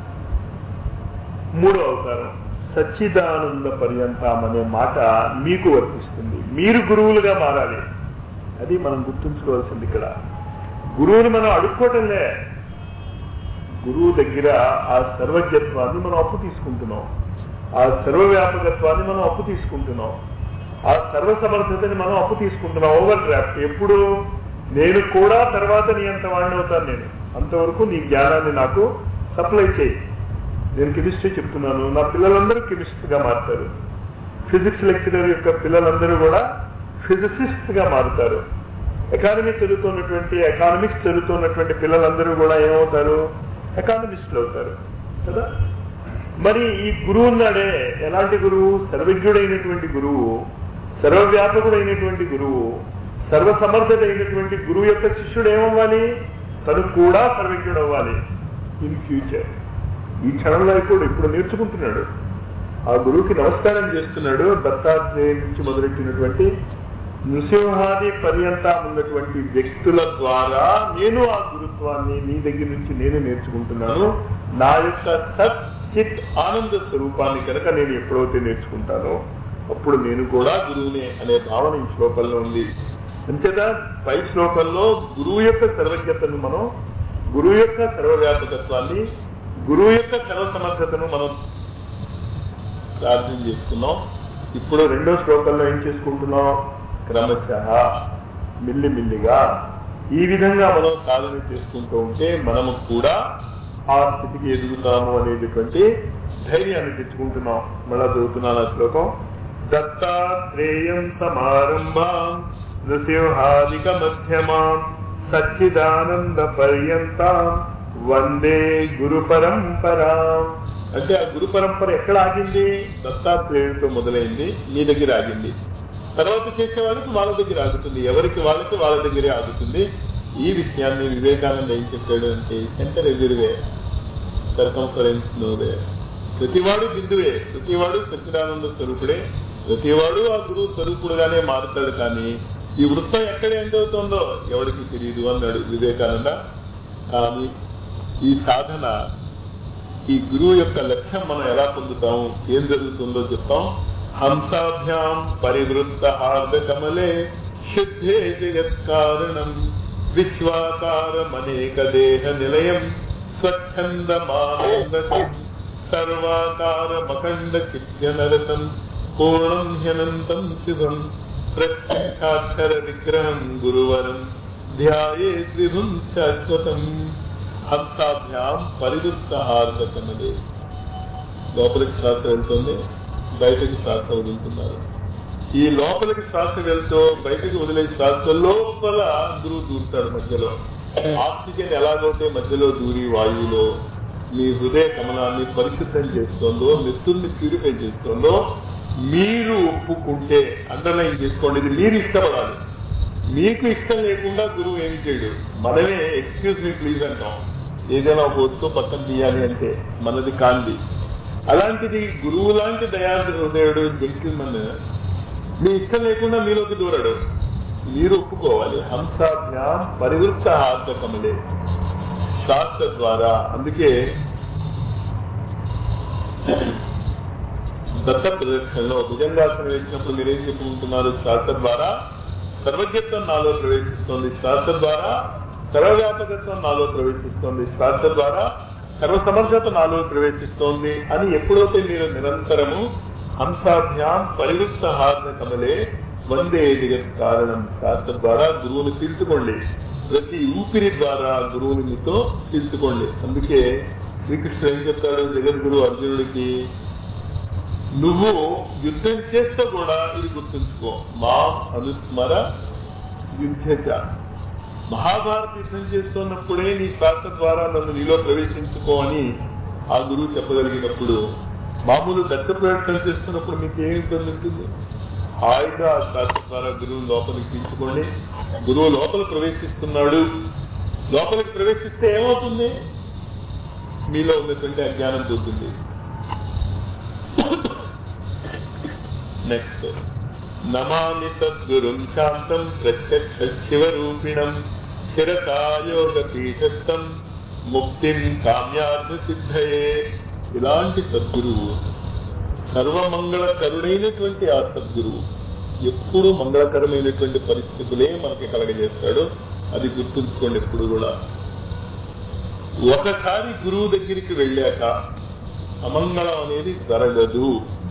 మూడో అవతారం సచ్చిదానంద పర్యంతం అనే మాట మీకు వర్తిస్తుంది. మీరు గురువులుగా మారాలి. అది మనం గుర్తుంచుకోవాల్సింది. ఇక్కడ గురువుని మనం అడుక్కోవటంలే, గురువు దగ్గర ఆ సర్వజ్ఞత్వాన్ని మనం అప్పు తీసుకుంటున్నాం, ఆ సర్వవ్యాపకత్వాన్ని మనం అప్పు తీసుకుంటున్నాం, ఆ సర్వసమర్థతని మనం అప్పు తీసుకుంటున్నాం. Overdraft. ఎప్పుడు నేను కూడా తర్వాత నీ అంత వాడిని అవుతాను, నేను అంతవరకు నీ జ్ఞానాన్ని నాకు సప్లై చేయి. నేను కెమిస్ట్రీ చెప్తున్నాను, నా పిల్లలందరూ కెమిస్ట్గా మారుతారు. ఫిజిక్స్ లెక్చరర్ యొక్క పిల్లలందరూ కూడా ఫిజిసిస్ట్ గా మారుతారు. ఎకానమీ చదువుతున్నటువంటి ఎకానమిక్స్ చదువుతున్నటువంటి పిల్లలందరూ కూడా ఏమవుతారు? ఎకానమిస్టులు అవుతారు కదా. మరి ఈ గురువు ఉన్నాడే, ఎలాంటి గురువు? సర్వజ్ఞుడైనటువంటి గురువు, సర్వవ్యాపకుడైనటువంటి గురువు, సర్వసమర్థుడైనటువంటి గురువు యొక్క శిష్యుడు ఏమవ్వాలి? తను కూడా సర్వజ్ఞుడు అవ్వాలి ఇన్ ఫ్యూచర్. ఈ క్షణంలో ఇప్పుడు ఇప్పుడు నేర్చుకుంటున్నాడు, ఆ గురువుకి నమస్కారం చేస్తున్నాడు. దత్తాత్రేయ నుంచి మొదలెట్టినటువంటి నృసింహాది పర్యంతం ఉన్నటువంటి వ్యక్తుల ద్వారా నేను ఆ గురుత్వాన్ని నీ దగ్గర నుంచి నేను నేర్చుకుంటున్నాను. నా యొక్క సత్ చిత్ ఆనంద స్వరూపాన్ని కనుక నేను ఎప్పుడైతే నేర్చుకుంటానో అప్పుడు నేను కూడా గురువునే అనే భావన ఈ శ్లోకంలో ఉంది. అంతేదా పై శ్లోకంలో గురువు యొక్క సర్వజ్ఞతను మనం, గురువు యొక్క సర్వవ్యాపకత్వాన్ని, గురువు యొక్క సర్వసమర్థతను మనం ప్రార్థన చేసుకున్నాం. ఇప్పుడు రెండో శ్లోకంలో ఏం చేసుకుంటున్నాం? క్రమశః మిల్లిమిల్లిగా ఈ విధంగా మనం సాధన చేసుకుంటూ ఉంటే మనము కూడా ఆ స్థితికి ఎదుగుతాము అనేటువంటి ధైర్యాన్ని తెచ్చుకుంటున్నాం. మళ్ళా చదువుతున్నాను ఆ శ్లోకం. దత్తాత్రేయం సమారంభాం నృసింహాదిక మధ్యమాం సచ్చిదానంద పర్యంతం వందే గురు పరంపరాం. అంటే ఆ గురు పరంపర ఎక్కడ ఆగింది? దత్తాత్రేయుడితో మొదలైంది, మీ దగ్గర ఆగింది. తర్వాత చేసే వాళ్ళకి వాళ్ళ దగ్గర ఆగుతుంది, ఎవరికి వాళ్ళకి వాళ్ళ దగ్గరే ఆగుతుంది. ఈ విషయాన్ని వివేకానంద ఏం చెప్పాడు అంటే, సెంటర్ ఎదురువే, సర్కంఫరెన్స్ నోవే, ప్రతివాడు బిందువే, ప్రతివాడు సచ్చిదానంద స్వరూపుడే, ప్రతివాడు ఆ గురువు స్వరూపుడుగానే మారుతాడు. కానీ ఈ వృత్తం ఎక్కడ ఎంతవుతుందో ఎవరికి తెలియదు అన్నాడు వివేకానంద. కానీ ఈ సాధన, ఈ గురువు యొక్క లక్ష్యం మనం ఎలా పొందుతాము, ఏం జరుగుతుందో చెప్తాం. హంసాభ్యాం పరివృత్త హార్ద కమలే శుద్ధే జగత్కారణం విశ్వాకారమనేక దేహ నిలయం స్వచ్ఛందమానందం సర్వాకారమఖండ చిత్యనరసం పూర్ణం హ్యనంతం శివం ప్రత్యక్షాక్షర విగ్రహం గురువరం ధ్యాయే విభుం శాశ్వతం. హంసాభ్యాం పరివృత్త హార్ద కమలే. లోపలికి శ్వాస వెళ్తుంది, బయటకి శ్వాస వదులుతున్నారు. ఈ లోపలికి శ్వాస వెళ్తూ బయటకు వదిలే శ్వాస లోపల గురువు దూరుతాడు మధ్యలో. ఆక్సిజన్ ఎలాగైతే మధ్యలో దూరి వాయువులో మీ హృదయ కమలాన్ని పరిశుద్ధం చేస్తుందో, నెత్తుల్ని ప్యూరిఫై చేస్తుందో, మీరు ఒప్పుకుంటే, అండర్లైన్ చేసుకోండి, ఇది మీరు ఇష్టపడాలి. మీకు ఇష్టం లేకుండా గురువు ఏమి చేయడు. మనమే ఎక్స్క్యూజ్ మీ ప్లీజ్ అంటాం, ఏదైనా ఒక వస్తువు పక్కన తీయాలి అంటే మనది కాంది. అలాంటిది గురువు లాంటి దయార్థ హృదయుడు జంకిల్మన్ మీ ఇష్టం లేకుండా మీలోకి దూరడు, మీరు ఒప్పుకోవాలి. హంసాభ్యాం పరివృత్త హార్ద కమలే, శాస్త్ర ద్వారా. అందుకే దత్త ప్రదర్శనలో భుజంగాసనం వేసినప్పుడు మీరేం చెప్పుకుంటున్నారు? శాస్త్ర ద్వారా సర్వజ్ఞత్వం నాలో ప్రవేశిస్తోంది, శాస్త్ర ద్వారా సర్వవ్యాపకత్వం నాలో ప్రవేశిస్తోంది, శాస్త్ర ద్వారా సర్వసమర్థత నాలో ప్రవేశిస్తోంది అని ఎప్పుడైతే మీరు నిరంతరము హంసాభ్యాం పరివృత్త హార్ద కమలే వందే జగత్ కారణం శాస్త్ర ద్వారా గురువుని తీర్చుకోండి. ప్రతి ఊపిరి ద్వారా గురువుని మీతో తీర్చుకోండి. అందుకే శ్రీకృష్ణుడు ఏం చెప్తాడు జగద్గురు అర్జునుడికి? నువ్వు యుద్ధం చేస్తే కూడా ఇది గుర్తుంచుకో, మా అనుస్మర యుద్ధ. మహాభారత యుద్ధం చేస్తున్నప్పుడే నీ శాస్త్ర ద్వారా నన్ను నీలో ప్రవేశించుకో అని ఆ గురువు చెప్పగలిగినప్పుడు, మామూలు దత్త ప్రయత్నం చేస్తున్నప్పుడు మీకు ఏమి ఇబ్బంది ఉంటుంది? హాయిగా ఆ శాస్త్ర ద్వారా గురువు లోపలికి తీర్చుకోండి. గురువు లోపల ప్రవేశిస్తున్నాడు, లోపలికి ప్రవేశిస్తే ఏమవుతుంది? మీలో ఉన్నటువంటి అజ్ఞానం పోతుంది. నెక్స్ట్ నమామి సద్గురుం శాంతం ప్రత్యక్ష శివరూపిణం శిరసాయోగ పీఠస్థం ముక్తిం కామ్యార్థ సిద్ధయే. ఇలాంటి సద్గురువు, సర్వమంగళకరుడైనటువంటి ఆ సద్గురువు ఎప్పుడు మంగళకరమైనటువంటి పరిస్థితులే మనకి కలగజేస్తాడు. అది గుర్తుంచుకోండి ఎప్పుడు కూడా. ఒకసారి గురువు దగ్గరికి వెళ్ళాక అమంగళం అనేది జరగదు.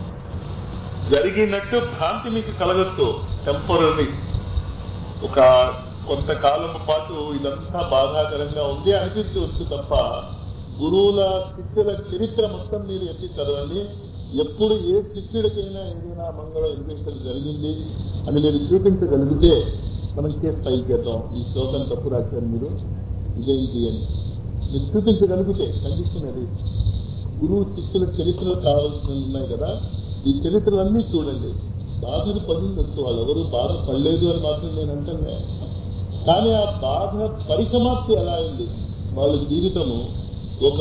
జరిగినట్టు భ్రాంతి మీకు కలగచ్చు. టెంపరీ, ఒక కొంతకాలం పాటు ఇదంతా బాధాకరంగా ఉంది అనిపించవచ్చు తప్ప గురువుల శిష్యుల చరిత్ర మొత్తం మీరు ఎత్తి చదవండి. ఎప్పుడు ఏ శిష్యుడికైనా ఏదైనా మంగళం ఎదుగుదల జరిగింది అని మీరు చూపించగలిగితే మనం కేసు ఫైల్ చేద్దాం. ఈ శ్లోకం తప్పు రాశారు మీరు, ఇదేంటి అని మీరు చూపించగలిగితే కండిషన్ అది. గురువు శిష్యుల చరిత్రలు కావాల్సినవి ఉన్నాయి కదా, ఈ చరిత్రలన్నీ చూడండి. బాధలు పడిందొచ్చు, వాళ్ళు ఎవరు బాధ పడలేదు అని మాత్రం నేను అంటాను. కానీ ఆ బాధ పరిసమాప్తి ఎలా అయింది, వాళ్ళ జీవితము ఒక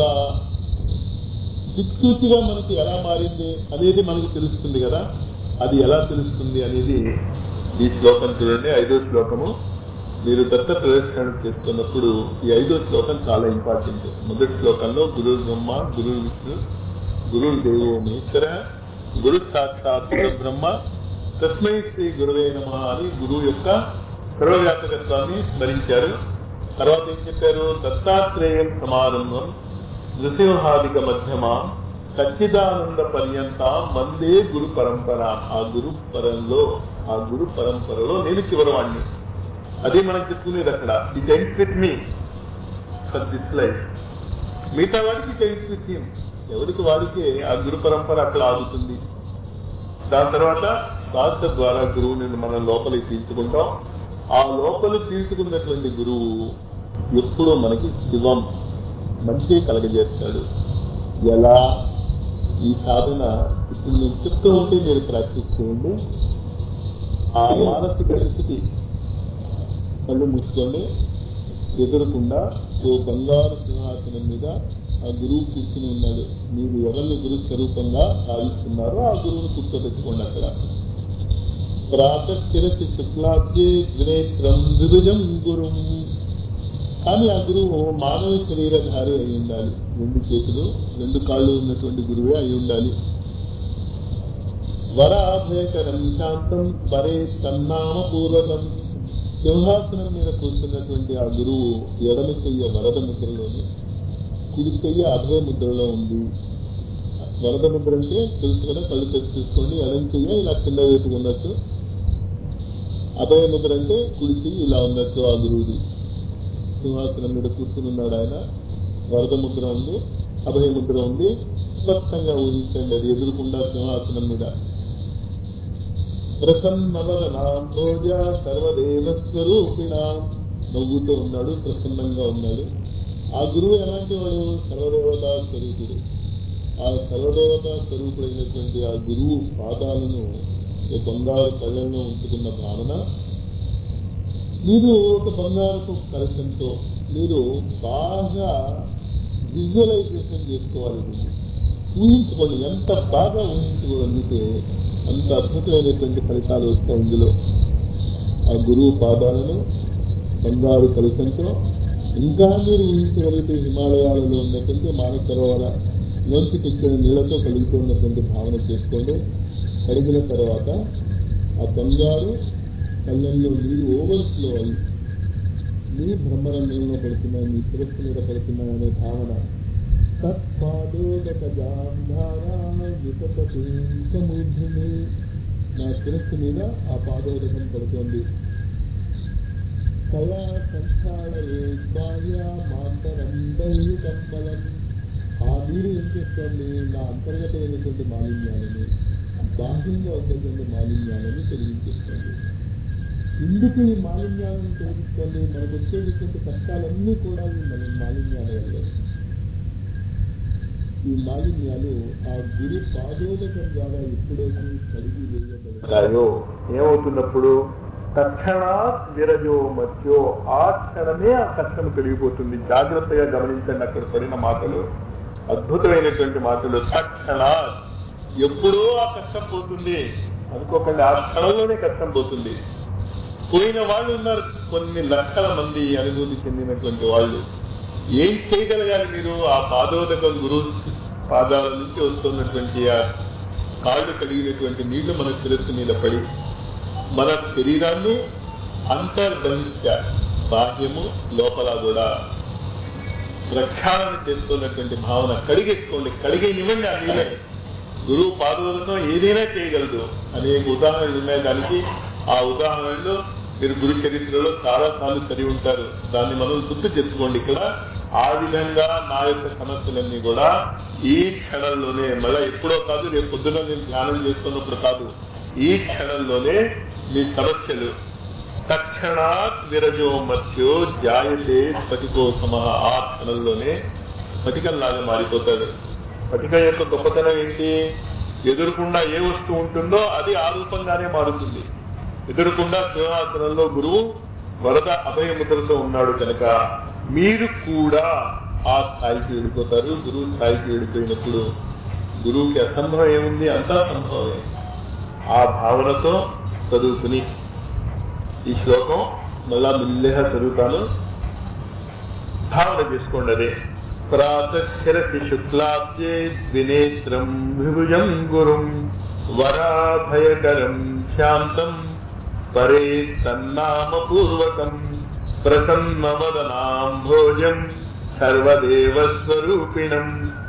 దిక్సూచిగా మనకి ఎలా మారింది అనేది మనకు తెలుస్తుంది కదా. అది ఎలా తెలుస్తుంది అనేది ఈ శ్లోకం చూడండి. ఐదో శ్లోకము మీరు దత్త ప్రదర్శన చేస్తున్నప్పుడు ఈ ఐదో శ్లోకం చాలా ఇంపార్టెంట్. మొదటి శ్లోకంలో గురు బ్రహ్మ, గురు విష్ణు, గురు దేవో మహేశ్వర, గురు సాక్షాత్ బ్రహ్మ తస్మై శ్రీ గురువే నమః అని గురువు యొక్క సర్వవ్యాపకత్వాన్ని స్మరించారు. తర్వాత ఏం చెప్పారు? దత్తాత్రేయం సమారంభం నృసింహాదిక మధ్యమ సచ్చిదానంద పర్యంత మందే గురు పరంపర. ఆ గురు పరంలో ఆ గురు పరంపరలో నేను చివరివాణ్ణి. అది మనం చెప్పుకునేది అక్కడ. It ends with me for this life. మిగతా వాడికి ఇట్ ఎండ్స్ విత్ హిమ్. ఎవరికి వాడికి ఆ గురు పరంపర అక్కడ ఆగుతుంది. దాని తర్వాత శాస్త్ర ద్వారా గురువుని మనం లోపలికి తీసుకుంటాం. ఆ లోపలికి తీసుకున్నటువంటి గురువు ఎప్పుడూ మనకి శివం మంచి కలగజేస్తాడు. ఎలా? ఈ సాధన ఇప్పుడు నేను చెప్తూ ఉంటే మీరు ప్రాక్టీస్ చేయండి. ఆ మానసిక స్థితి కళ్ళు మూసుకోండి. ఎదురకుండా ఓ బంగారు సింహాసనం మీద ఆ గురువు కూర్చుని ఉన్నాడు. మీరు ఎవరిని గురు స్వరూపంగా భావిస్తున్నారో ఆ గురువును కూర్చోబెట్టుకోండి అక్కడ. ప్రాతస్థిరసి శుక్లాబ్జే ద్వినేత్రం ద్విభుజం గురుం. కానీ ఆ గురువు మానవ శరీరధారి అయి ఉండాలి. రెండు చేతులు రెండు కాళ్ళు ఉన్నటువంటి గురువే అయి ఉండాలి. వరాభయకరం శాంతం పరే తన్నామ పూర్వకం. సింహాసనం మీద కూర్చున్నటువంటి ఆ గురువు ఎడమ చెయ్య వరద ముద్రలోని, కుడి చెయ్య అభయ ముద్రలో ఉంది. వరద ముద్ర అంటే తెలుసు కదా, కళ్ళు తెచ్చి చూసుకోండి. ఎడమ చెయ్య ఇలా కింద వైపు ఉన్నట్టు, అభయ ముద్ర అంటే కుడి చెయ్యి ఇలా ఉన్నట్టు ఆ గురువుది. సింహాసనం మీద కూర్చుని ఉన్నాడు ఆయన. వరద ముద్ర ఉంది, అభయ ముద్ర ఉంది. స్పష్టంగా ఊహించండి, అది ఎదురుకుండా సింహాసనం మీద. ప్రసన్నవదనాంభోజ సర్వదేవ స్వరూపిణ. నవ్వుతూ ఉన్నాడు, ప్రసన్నంగా ఉన్నాడు. ఆ గురువు ఎలాంటి వాడు? సర్వదేవతా స్వరూపుడు. ఆ సర్వదేవతా స్వరూపుడైనటువంటి ఆ గురువు పాదాలను బంగారు కళ్ళల్లో ఉంచుకున్న భావన. మీరు ఒక బంగారపు కలశంతో మీరు బాగా విజువలైజేషన్ చేసుకోవాలి. ఊహించుకోండి, ఎంత బాగా ఊహించుకోగలిగితే అంత అద్భుతమైనటువంటి ఫలితాలు వస్తాయి. ఇందులో ఆ గురువు పాదాలను బంగారు కలశంతో, ఇంకా మీరు ఊహించగలిగితే హిమాలయాలలో ఉన్నటువంటి మానసరోవర లోంచి తెచ్చిన నీళ్లతో కలుగుతున్నటువంటి భావన చేసుకోండి. కడిగిన తర్వాత ఆ బంగారు కళ్ళల్లో నీరు ఓవర్ఫ్లో అయ్యి మీ బ్రహ్మరంగంలో పడుతున్నాయి, మీ శిరస్సు మీద పడుతున్నాయి అనే భావన. నా శిరస్సు మీద ఆ పాదోదకం పడుతోంది. కళా సంస్థాళంబలం. ఆ నీరు ఏం చేస్తోంది? నా అంతర్గతమైనటువంటి మాలిన్యాలని, బాహ్యంగా ఉన్నటువంటి మాలిన్యాలని తొలగించేస్తుంది. ఎందుకు ఈ మాలిన్యాలను తొలగిస్తుంది? మనకు వచ్చేటువంటి కష్టాలన్నీ కూడా ఈ మన మాలిన్యాల వల్లే. ఈ మాలిన్యాలు ఆ గురి పాదోదకం ద్వారా ఎప్పుడైతే కడిగి వేయబడతాయో ఏమవుతున్నప్పుడు తక్షణాత్ విరజో మధ్యో, ఆ క్షణమే ఆ కష్టం కలిగిపోతుంది. జాగ్రత్తగా గమనించండి, అక్కడ పడిన మాటలు అద్భుతమైనటువంటి మాటలు. తక్షణాత్, ఎప్పుడో ఆ కష్టం పోతుంది. అనుకోకండి, ఆ క్షణంలోనే కష్టం పోతుంది. పోయిన వాళ్ళు ఉన్నారు కొన్ని లక్షల మంది అనుభూతి చెందినటువంటి వాళ్ళు. ఏం చేయగలగాలి మీరు? ఆ పాదోదకం గురువు పాదాల నుంచి వస్తున్నటువంటి ఆ కాళ్ళు కలిగినటువంటి నీళ్లు మన శిరస్సు మీద పడి మన శరీరాన్ని అంతర్బహిష్ట బాహ్యము లోపల కూడా ప్రక్షాళన చేస్తున్నటువంటి భావన కడిగేసుకోండి. కడిగేనివ్వండి ఆ నీళ్ళే. గురువు పాదోదకం ఏదైనా చేయగలదు. అనేక ఉదాహరణలు ఉన్నాయి దానికి. ఆ ఉదాహరణలో మీరు గురు చరిత్రలో చాలా సార్లు చదివి ఉంటారు. దాన్ని మనం గుర్తు తెచ్చుకోండి. ఇక్కడ ఆ విధంగా నా యొక్క సమస్యలన్నీ కూడా ఈ క్షణంలోనే, మళ్ళీ ఎప్పుడో కాదు, రేపు పొద్దున నేను ధ్యానం చేస్తున్నప్పుడు కాదు, ఈ క్షణంలోనే మీ సమస్యలు తక్షణాత్ విరజో మధ్యో జాయతే స్ఫటికో సమః. ఆ క్షణంలోనే స్ఫటికంలాగా మారిపోతాడు. స్ఫటిక యొక్క గొప్పతనం ఏంటి? ఎదురుకుండా ఏ వస్తువు ఉంటుందో అది ఆ రూపంగానే మారుతుంది. ఎదురుకుండా సింహాసనంలో గురువు వరద అభయముద్రతో ఉన్నాడు కనుక మీరు కూడా ఆ స్థాయికి వెళ్ళిపోతారు. గురువు స్థాయికి వెళ్ళిపోయినప్పుడు గురువుకి అసంభవం ఏముంది? అంతా సంభవమే. ఆ భావనతో చదువుకుని ఈ శ్లోకం మళ్ళా మిల్లెహ చదువుతాను, భావన చేసుకోండి. అదే ప్రాతశిరసి శుక్లాబ్జే ద్వినేత్రం విభుజం గురుం వరాభయకరం శాంతం పరే తన్నామ పూర్వకం ప్రసన్నవదనాం భోజం సర్వదేవస్వరూపిణం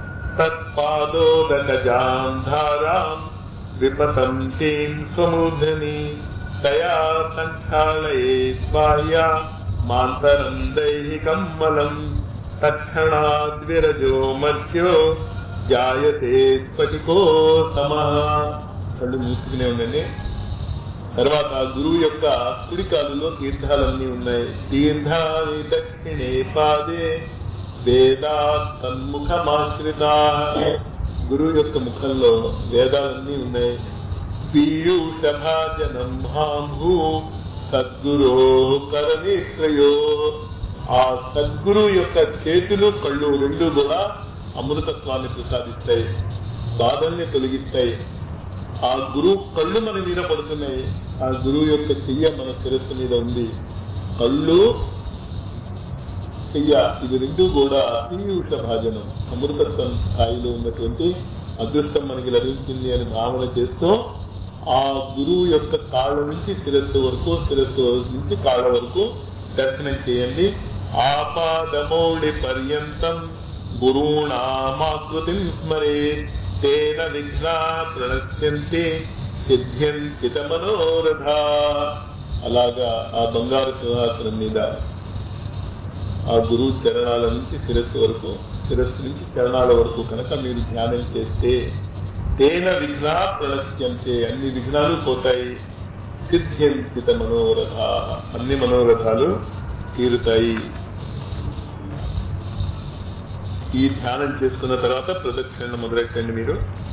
తత్పాదోదకజాం ధారాం విపతంతీం స్వమూర్ధని తయా సంఖ్యాళయే స్వాహ్యా మాంతరం దైహికం మలం తక్షణాద్విరజో మధ్యో జాయతే స్ఫటికో సమః. కళ్ళు మూసుకునే ఉండండి. తర్వాత గురువు యొక్క కుడికాలులో తీర్థాలన్నీ ఉన్నాయి. తీర్థాని దక్షిణే పాదే వేదా సన్ముఖమాశ్రితా. గురువు యొక్క ముఖంలో వేదాలన్నీ ఉన్నాయి. పీయూష భాజనం హాంభూ సద్గురో కరనేత్రయో. ఆ సద్గురు యొక్క చేతులు కళ్ళు రెండు కూడా అమృతత్వాన్ని ప్రసాదిస్తాయి, బాధల్ని తొలగిస్తాయి. ఆ గురువు కళ్ళు మన మీద పడుతున్నాయి. ఆ గురువు యొక్క చెయ్య మన శిరస్సు మీద ఉంది. కళ్ళు చెయ్య ఇది రెండు కూడా పీయూష భాజనం, అమృతత్వం స్థాయిలో ఉన్నటువంటి అదృష్టం మనకి లభించింది అని భావన చేస్తూ ఆ గురువు యొక్క కాళ్ళ నుంచి శిరస్సు వరకు, శిరస్సు నుంచి కాళ్ళ వరకు దర్శనం చేయండి. ఆపాదమౌళి పర్యంతం గురుణామాకృతిం స్మరే తేన విఘ్నా ప్రణశ్యంతి సిద్ధ్యంతి మనోరథ. అలాగా ఆ బంగారు సింహాసనం మీద ఆ గురువు చరణాల నుంచి శిరస్సు వరకు, శిరస్సు నుంచి చరణాల వరకు కనుక మీరు ధ్యానం చేస్తే తేన విఘ్నా ప్రణశ్యంతే, అన్ని విఘ్నాలు పోతాయి. సిద్ధ్యంతి మనోరథ, అన్ని మనోరథాలు తీరుతాయి. ఈ ధ్యానం చేసుకున్న తర్వాత ప్రదక్షిణ మొదలెట్టండి. మీరు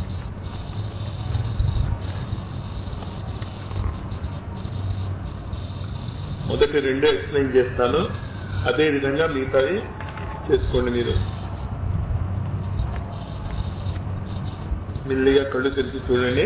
మొదటి రెండే ఎక్స్ప్లెయిన్ చేస్తాను, అదే విధంగా మిగతాయి చేసుకోండి. మీరు మెల్లిగా కళ్ళు తెరిచి చూడండి.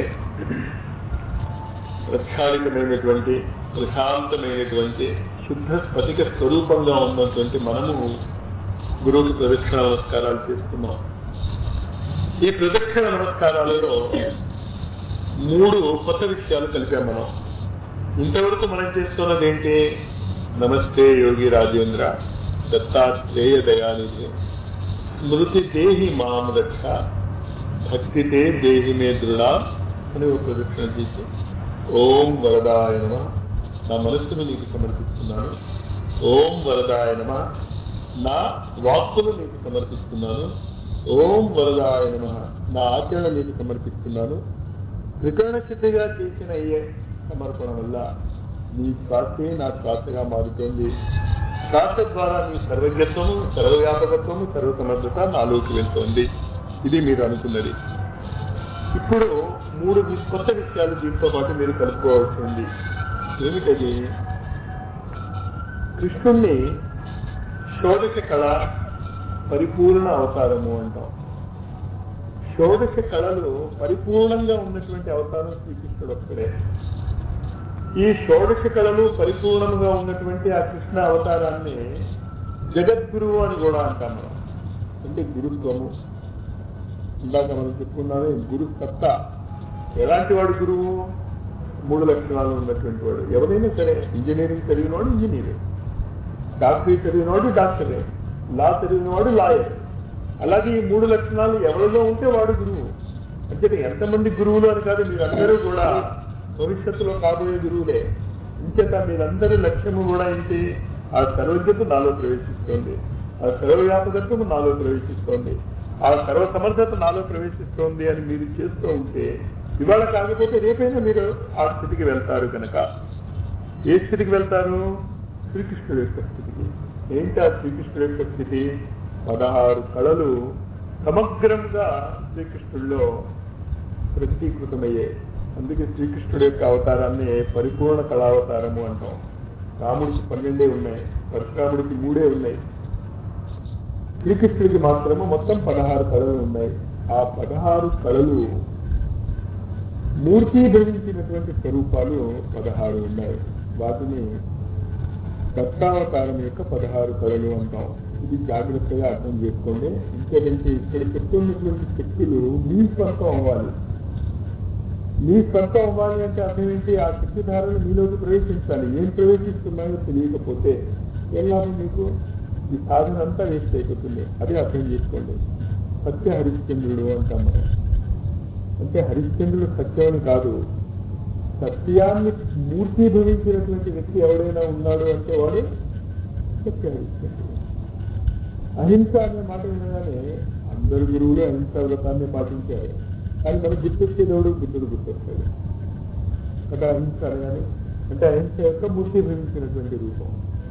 ప్రక్షాళితమైనటువంటి ప్రశాంతమైనటువంటి శుద్ధ స్ఫటిక స్వరూపంగా ఉన్నటువంటి మనము గురువుకి ప్రదక్షిణ నమస్కారాలు చేస్తున్నాం. ఈ ప్రదక్షిణ నమస్కారాలలో మూడు కొత్త విషయాలు కలిపాం మనం. ఇంతవరకు మనం చేస్తున్నది ఏంటి? నమస్తే యోగి రాజేంద్ర, దత్తాత్రేయ దయానిధి, స్మృతి దేహి మాం రక్ష, భక్తితే దేహి మే దృఢ అని ఒక ప్రదక్షిణ చేసి ఓం వరదాయ నమః, నా మనస్సును నీకు సమర్పిస్తున్నాను. ఓం వరదాయ నమః, నా వాక్కును నీకు సమర్పిస్తున్నాను. ఓం వరదాయ నమః, నా ఆచరణ నీకు సమర్పిస్తున్నాను. త్రికరణ సిద్ధిగా చేసిన ఈ సమర్పణ వల్ల నీ శ్వాసే నా శ్వాసగా మారుతోంది. శ్వాస ద్వారా నీ సర్వజ్ఞత్వము, సర్వవ్యాపకత్వము, సర్వసమర్థత నాలోకి వెళ్తోంది. ఇది మీరు అనుకున్నది. ఇప్పుడు మూడు కొత్త విషయాలు దీంతో పాటు మీరు కలుపుకోవాల్సి ఉంది. ఏమిటది? కృష్ణుణ్ణి షోడశ కళ పరిపూర్ణ అవతారము అంటాం. షోడశ కళలు పరిపూర్ణంగా ఉన్నటువంటి అవతారం శ్రీకృష్ణుడు ఒక్కడే. ఈ షోడశ కళలు పరిపూర్ణంగా ఉన్నటువంటి ఆ కృష్ణ అవతారాన్ని జగద్గురువు అని కూడా అంటాం మనం. అంటే గురుత్వము, ఇందాక మనం చెప్పుకున్నామే గురు సత్తా. ఎలాంటి వాడు గురువు? మూడు లక్షణాలు ఉన్నటువంటి వాడు. ఎవరైనా సరే, ఇంజనీరింగ్ చదివినవాడు ఇంజనీరే, డాక్టరీ చదివినవాడు డాక్టరే, లా చదివినవాడు లాయర్. అలాగే ఈ మూడు లక్షణాలు ఎవరిలో ఉంటే వాడు గురువు. అంటే ఎంతమంది గురువులు అని కాదు, మీరందరూ కూడా భవిష్యత్తులో కాబోయే గురువులే. ఇంచేత మీరందరి లక్ష్యము కూడా ఏంటి? ఆ సర్వజ్ఞత నాలో ప్రవేశిస్తోంది, ఆ సర్వవ్యాపకత్వము నాలో ప్రవేశిస్తోంది, ఆ సర్వ సమర్థత నాలో ప్రవేశిస్తోంది అని మీరు చేస్తూ ఉంటే ఇవాళ కాకపోతే రేపైనా మీరు ఆ స్థితికి వెళ్తారు. కనుక ఏ స్థితికి వెళ్తారు? శ్రీకృష్ణుడి యొక్క స్థితికి. ఏంటి ఆ శ్రీకృష్ణుడి యొక్క స్థితి? పదహారు కళలు సమగ్రంగా శ్రీకృష్ణుడిలో ప్రతీకృతమయ్యాయి. అందుకే శ్రీకృష్ణుడి యొక్క అవతారాన్ని పరిపూర్ణ కళావతారము అంటాం. రాముడికి పన్నెండే ఉన్నాయి, పరశురాముడికి మూడే ఉన్నాయి, శ్రీకృష్ణుడికి మాత్రము మొత్తం పదహారు కళలు ఉన్నాయి. ఆ పదహారు కళలు మూర్తీభవించినటువంటి స్వరూపాలు పదహారు ఉన్నాయి. వాటిని దత్తావతారం యొక్క పదహారు కళలు అంటాం. ఇది జాగ్రత్తగా అర్థం చేసుకోండి. ఇంకేంటి, ఇక్కడ చెప్తున్నటువంటి శక్తులు మీ స్వంతం అవ్వాలి. మీ స్వంతం అవ్వాలి అంటే అర్థం ఏంటి? ఆ శక్తిధారలు మీలోకి ప్రవేశించాలి. ఏం ప్రవేశిస్తున్నాయో తెలియకపోతే ఎలా మీకు ఈ సాధన అంతా వేస్ట్ అయిపోతుంది. అది అర్థం చేసుకోండి. సత్య హరిశ్చంద్రుడు అంటాం మనం. అంటే హరిశ్చంద్రుడు సత్యం కాదు, సత్యాన్ని మూర్తీభవించినటువంటి వ్యక్తి ఎవడైనా ఉన్నాడు అంటే వాడు సత్య హరిశ్చంద్రుడు. అహింస అనే మాట వినగానే అందరు గురువులు అహింసా వ్రతాన్ని పాటించారు. కానీ మనకు గుర్తొచ్చేదేవుడు బుద్ధుడు గుర్తొస్తాడు. అక్కడ అహింస అనగానే అంటే అహింస యొక్క మూర్తీభవించినటువంటి రూపం.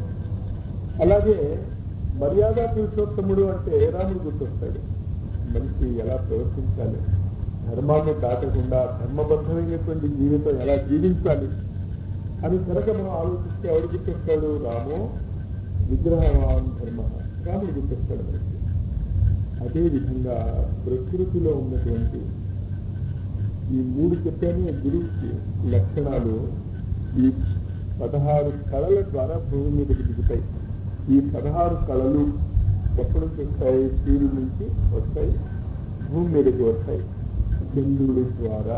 అలాగే మర్యాద పురుషోత్తముడు అంటే రాముడు గుర్తొస్తాడు. మనిషి ఎలా ప్రవర్తించాలి, ధర్మాన్ని దాటకుండా ధర్మబద్ధమైనటువంటి జీవితం ఎలా జీవించాలి అని కనుక మనం ఆలోచిస్తే ఎవరు గుర్తొస్తాడు? రామో విగ్రహవాన్ ధర్మ, రాముడు గుర్తొస్తాడు మనకి. అదేవిధంగా ప్రకృతిలో ఉన్నటువంటి ఈ మూడు చెప్పాను గురువుకి లక్షణాలు ఈ పదహారు కళల ద్వారా భూమి మీదకి దిగుతాయి. ఈ పదహారు కళలు ఎక్కడి నుంచి వస్తాయి? సూర్యుడి నుంచి వస్తాయి, భూమి మీదకి వస్తాయి చంద్రుడి ద్వారా.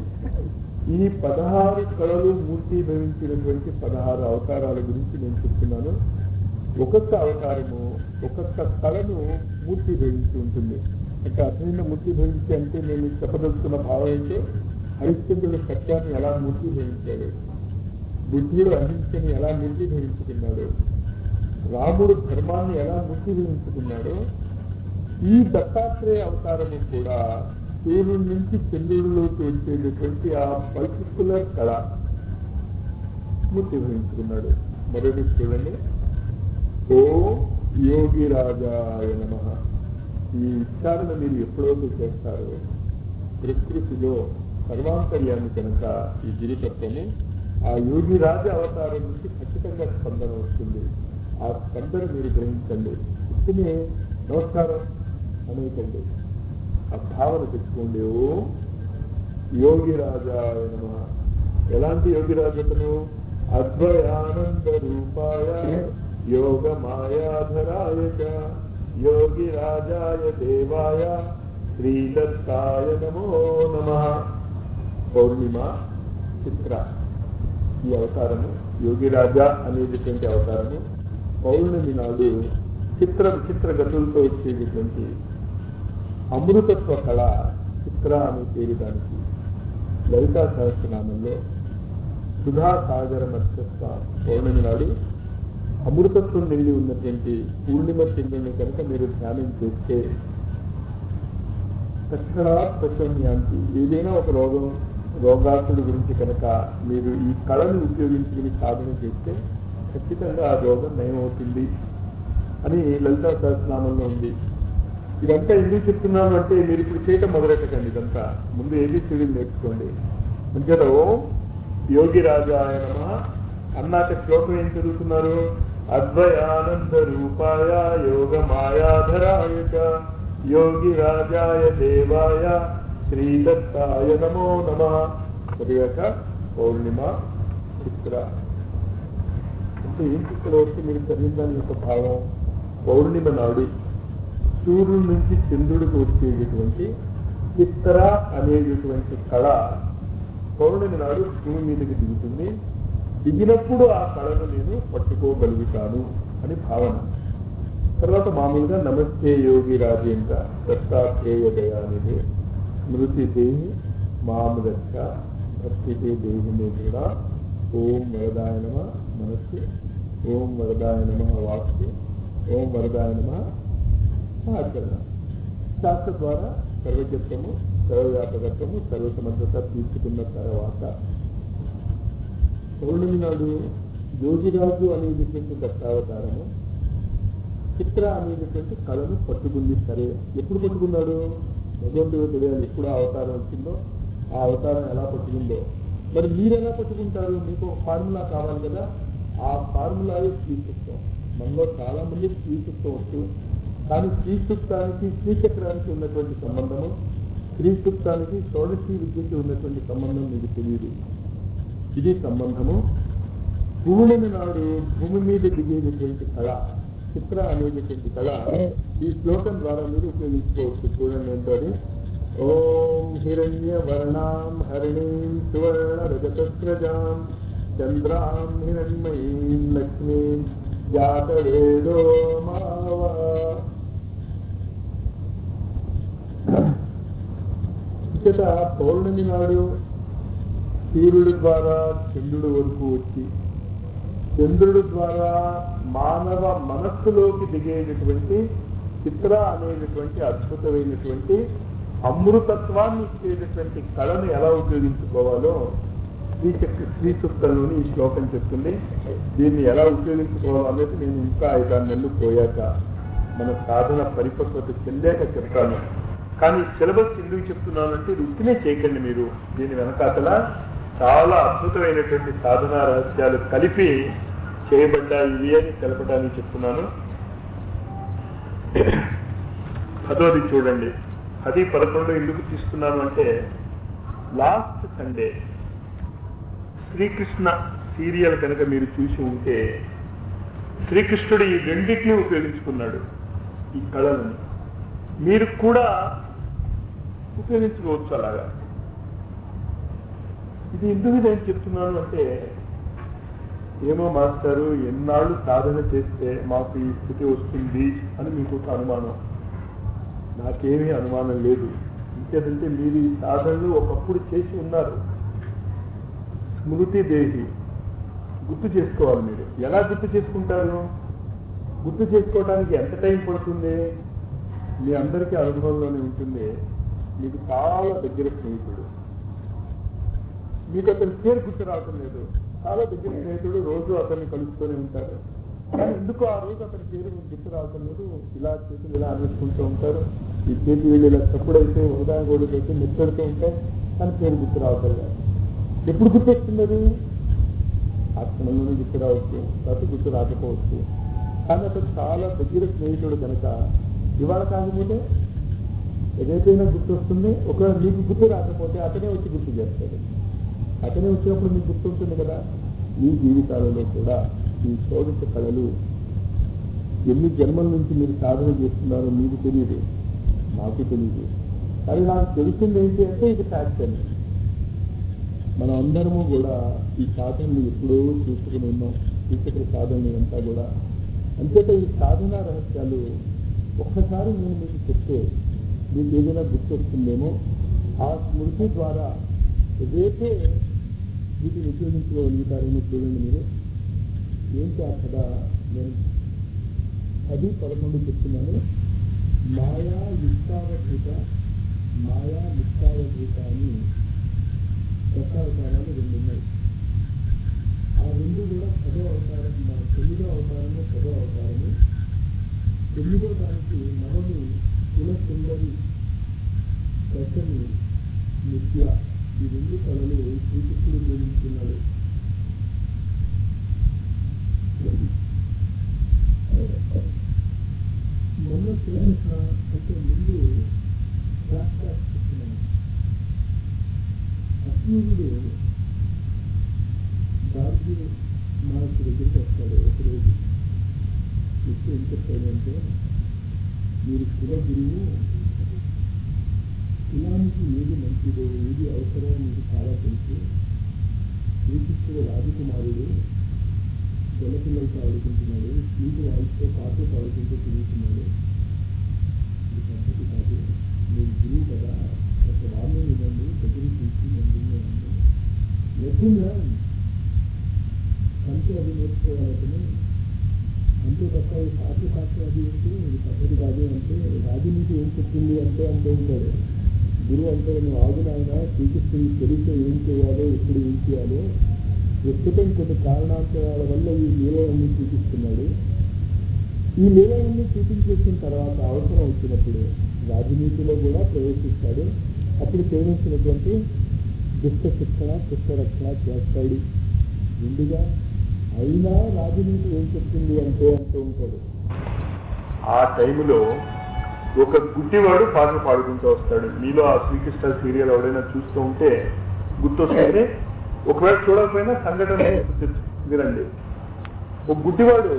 ఈ పదహారు కళలు మూర్తీభవించినటువంటి పదహారు అవతారాల గురించి నేను చెప్తున్నాను. ఒక్కొక్క అవతారము ఒక్కొక్క కళను మూర్తీభవించి ఉంటుంది. అంటే అసలైన మూర్తీభవించి అంటే నేను చెప్పదలుచుకున్న భావం ఏంటో, హరిశ్చంద్రుడు సత్యాన్ని ఎలా మూర్తీభవించాడు, బుద్ధుడు అహింసని ఎలా మూర్తీభవించుకున్నాడు, రాముడు ధర్మాన్ని ఎలా మూర్తీభవించుకున్నాడు, ఈ దత్తాత్రేయ అవతారము కూడా సూర్యుడి నుంచి చంద్రుడిలోకి వచ్చేటటువంటి ఆ పర్టికులర్ కళ మూర్తీభవించుకున్నాడు. మొదటి చూడండి, ఓ యోగి రాజాయ నమః. ఈ ఉచ్చారణ మీరు ఎప్పుడైతే చేస్తారో ప్రకృతిలో సర్వాంతర్యాన్ని కనుక ఈ గిరితత్వము ఆ యోగి రాజ అవతారం నుంచి ఖచ్చితంగా స్పందన వస్తుంది. ఆ స్పందన మీరు గ్రహించండి. ఇప్పుడే నమస్కారం అనేకండి, ఆ భావన తెచ్చుకోండి. ఓ యోగి రాజాయ నమః. ఎలాంటి యోగి రాజతను? అద్వయానంద రూపాయ యోగ మాయాధరాయ యోగి రాజాయ దేవాయ శ్రీదత్తాయ నమో నమః. పౌర్ణిమ చిత్ర ఈ అవతారము, యోగి రాజా అనేటటువంటి అవతారము పౌర్ణమి నాడు చిత్ర విచిత్ర గతులతో వచ్చేటటువంటి అమృతత్వ కళ చిత్ర అనే పేరు దానికి. లలితా సహస్రనామంలో సుధా సాగర మత్స్యత్వ పౌర్ణమి నాడు అమృతత్వం నిండి ఉన్నటువంటి పూర్ణిమ చంద్రుని కనుక మీరు ధ్యానం చేస్తే తక్షణాత్ ప్రసన్యాంతి. ఏదైనా ఒక రోగం రోగాసుడి గురించి కనుక మీరు ఈ కళను ఉపయోగించుకుని సాధన చేస్తే ఖచ్చితంగా ఆ రోగం నయమవుతుంది అని లలితా సహస్రనామంలో ఉంది. ఇదంతా ఎందుకు చెప్తున్నాను అంటే మీరు ఇప్పుడు చేయటం మొదలెట్టకండి. ఇదంతా ముందు ఏది చెడులు నేర్చుకోండి. అంచేత ఓం యోగి రాజాయ నమః అన్నాక శ్లోకం ఏం చదువుతున్నారు? అద్వయానంద రూపాయ యోగ మాయాధరాయ యోగిరాజాయ దేవాయ శ్రీదత్తాయ నమో నమః. చదివాక పౌర్ణిమ చిత్ర అంటే ఏం చిత్రం వస్తే మీరు చదివిన దాని యొక్క భావం పౌర్ణిమ నాడు సూర్యుడి నుంచి చంద్రుడికి వచ్చేటటువంటి చిత్ర అనేటటువంటి కళ పౌర్ణమి నాడు భూమి మీదకి దిగుతుంది. దిగినప్పుడు ఆ కళను నేను పట్టుకోగలుగుతాను అని భావన. తర్వాత మామూలుగా నమస్తే యోగి రాజేంద్ర దత్తాత్రేయ దయానిధి స్మృతి దేహి మామదత్త భక్తితే దేహిని కూడా ఓం వరదాయ నమ మనస్సు, ఓం వరదాయ నమ వాక్కు, ఓం వరదాయ నమ ఆచరణ. శాస్త్ర ద్వారా సర్వజ్ఞత్వము, సర్వవ్యాపకత్వము, సర్వసమర్థత తీసుకున్న తర్వాత పౌర్ణమి నాడు యోగిరాజు అనేటటువంటి దత్తావతారము చిత్ర అనేటటువంటి కళను పట్టుకుంది. సరే, ఎప్పుడు పట్టుకున్నాడు భగవంతుడు తెలియాలి. ఎప్పుడు ఆ అవతారం వచ్చిందో, ఆ అవతారం ఎలా పట్టుకుందో. మరి మీరు ఎలా పట్టుకుంటారు? మీకు ఫార్ములా కావాలి కదా. ఆ ఫార్ములా శ్రీసూక్తం. మనలో చాలా మంది శ్రీసూక్తం వచ్చు, కానీ శ్రీసూక్తానికి శ్రీచక్రానికి ఉన్నటువంటి సంబంధము, శ్రీసూక్తానికి షోడశీ విద్యకి ఉన్నటువంటి సంబంధం మీకు తెలియదు. ఇది సంబంధము. పూర్ణమి నాడు భూమి మీద దిగేటటువంటి కళ చిత్ర అనేటటువంటి కళ ఈ శ్లోకం ద్వారా మీరు ఉపయోగించుకోవచ్చు. చూడండి ఏంటది. ఓం హిరణ్య వర్ణాం హరిణీం సువర్ణ రజతస్రజాం చంద్రాం హిరణ్మయీం లక్ష్మీం జాతవేదో మావ. ఇచ్చట పౌర్ణమి నాడు సూర్యుడి ద్వారా చంద్రుడి వరకు వచ్చి చంద్రుడి ద్వారా మానవ మనస్సులోకి దిగేటటువంటి చిత్ర అనేటటువంటి అద్భుతమైనటువంటి అమృతత్వాన్ని ఇచ్చేటటువంటి కళను ఎలా ఉపయోగించుకోవాలో శ్రీచక్ర శ్రీసూక్తంలోని ఈ శ్లోకం చెప్తుంది. దీన్ని ఎలా ఉపయోగించుకోవాలో అనేది నేను ఇంకా ఐదారు నెలలు పోయాక మన సాధన పరిపక్వత చెందాక చెప్తాను. కానీ సిలబస్ ఎందుకు చెప్తున్నానంటే ఇది ఉత్తినే చేయకండి. మీరు దీని వెనకాతల చాలా అద్భుతమైనటువంటి సాధనా రహస్యాలు కలిపి చేయబడ్డాయి ఇవి అని తెలపడానికి చెప్తున్నాను. పదోది చూడండి. పది పదకొండు ఎందుకు తీసుకున్నాను అంటే లాస్ట్ సండే శ్రీకృష్ణ సీరియల్ కనుక మీరు చూసి ఉంటే శ్రీకృష్ణుడు ఈ రెండింటినీ ఉపయోగించుకున్నాడు. ఈ కళలను మీరు కూడా ఉపయోగించుకోవచ్చు అలాగా. ఇది ఎందుకు నేను చెప్తున్నాను అంటే ఏమో మాస్టారు ఎన్నాళ్ళు సాధన చేస్తే మాకు ఈ స్థితి వస్తుంది అని మీకు ఒక అనుమానం. నాకేమీ అనుమానం లేదు. ఇంకేదంటే మీరు ఈ సాధనలు ఒకప్పుడు చేసి ఉన్నారు. స్మృతి దేహి గుర్తు చేసుకోవాలి. మీరు ఎలా గుర్తు చేసుకుంటారు? గుర్తు చేసుకోవడానికి ఎంత టైం పడుతుంది? మీ అందరికీ అనుభవంలోనే ఉంటుంది. మీకు చాలా దగ్గర స్నేహితుడు, మీకు అతని పేరు గుర్తు రావటం లేదు. చాలా దగ్గర స్నేహితుడు, రోజు అతన్ని కలుస్తూనే ఉంటారు. కానీ ఎందుకు ఆ రోజు అతని పేరు గుర్తు రావటం లేదు? ఇలా చేతులు ఇలా అనేసుకుంటూ ఉంటారు. ఈ చేతి వీళ్ళు ఇలా చప్పుడైతే హృదయం గోడైతే మెత్తడుతూ ఉంటాయి, కానీ పేరు గుర్తు రావటం లేదు. ఎప్పుడు గుర్తొస్తుంది? అది ఆ క్షణంలోనే గుర్తు రావచ్చు, తర్వాత గుర్తు రాకపోవచ్చు. కానీ అతను చాలా దగ్గర స్నేహితుడు కనుక ఇవాళ కాకపోతే ఏదైతేనా గుర్తొస్తుంది. ఒకవేళ మీకు గుర్తు రాకపోతే అతనే వచ్చి గుర్తు చేస్తాడు. అతనే వచ్చినప్పుడు మీకు గుర్తుంటుంది కదా. మీ జీవితాలలో కూడా ఈ షోడశ కళలు ఎన్ని జన్మల నుంచి మీరు సాధన చేస్తున్నారో మీకు తెలియదు, నాకు తెలియదు. కానీ నాకు తెలిసింది ఏంటి అంటే ఇది ఫ్యాక్ట్ అని. మనం అందరము కూడా ఈ సాధనలు ఎప్పుడో చూసుకుని ఉన్నాం. చూసుకునే సాధనలు అంతా కూడా అంతేత ఈ సాధనా రహస్యాలు ఒక్కసారి నేను మీకు చెప్తే మీకు ఏదైనా గుర్తొస్తుందేమో. ఆ స్మృతి ద్వారా రేపే వీటిని ఉపయోగించుకోగలుగుతారేమో చూడండి. మీరు ఏంటి ఆ కథ? నేను పది పదకొండు చెప్తున్నాను. మాయా యుక్తావభూత, మాయా యుక్తావభూత అని దశావతారాలు రెండు ఉన్నాయి. ఆ రెండు కూడా పదో అవతారం, తొమ్మిదో అవతారము పదో అవతారము. తొమ్మిదో దానికి నవమి కులసుందరి, దశమి నిత్య. ఈ రెండు కళలు శ్రీకృష్ణుడు నిర్మించుకున్నాడు. మొన్న అంటే ముందు ఫ్లాష్ బ్యాక్ చెప్తున్నాను. అసూరుడు గార్గి మనకు దగ్గరికి వస్తాడు ఒకరోజు. వచ్చి ఏం చెప్తాడంటే, మీరు శివ గురువు, కులానికి ఏది మంచిదో ఏది అవసరమో మీకు చాలా తెలుసు. శ్రీకృష్ణుడు రాజకుమారుడు జలపిల్లలతో ఆడుకుంటున్నాడు, స్త్రీలు వాళ్ళతో కాతో ఆడుకుంటూ తిరుగుతున్నాడు. ఇది పద్ధతి కాదు. మీరు గురువు కదా, ఒక వాళ్ళే వినండి, దగ్గర తీసి నన్ను లేకుండా అంతే అది నేర్చుకోవాలని. అంతే తప్ప ఈ శాస్త్ర శాస్త్రం అది ఏంటి, ఇది పద్ధతి కాదు అంటే రాజనీతి ఏం చెప్తుంది అంటే అంటూ ఉంటాడు. గురువు అంటే నువ్వు ఆగునైనా శ్రీకృష్ణుడికి తెలిస్తే ఏం చేయాలో, ఎప్పుడు ఏం చేయాలో ప్రస్తుతం కొన్ని కారణాంతరాల వల్ల ఈ లీలలన్నీ చూపిస్తున్నాడు. ఈ లీలలన్నీ చూపించేసిన తర్వాత అవసరం వచ్చినప్పుడు రాజనీతిలో కూడా ప్రవేశిస్తాడు. అప్పుడు చేయవలసినటువంటి దుష్ట శిక్షణ, శిక్ష రక్షణ చేస్తాడు. ముందుగా అయినా రాజనీతి ఏం చెప్తుంది అంటే అంటూ ఉంటాడు. ఆ టైంలో ఒక గుడ్డివాడు పాటలు పాడుకుంటూ వస్తాడు. మీలో ఆ శ్రీకృష్ణ సీరియల్ ఎవడైనా చూస్తూ ఉంటే గుర్తొస్తుంది. ఒకవేళ చూడకపోయినా సంఘటన వినండి. ఒక గుడ్డివాడు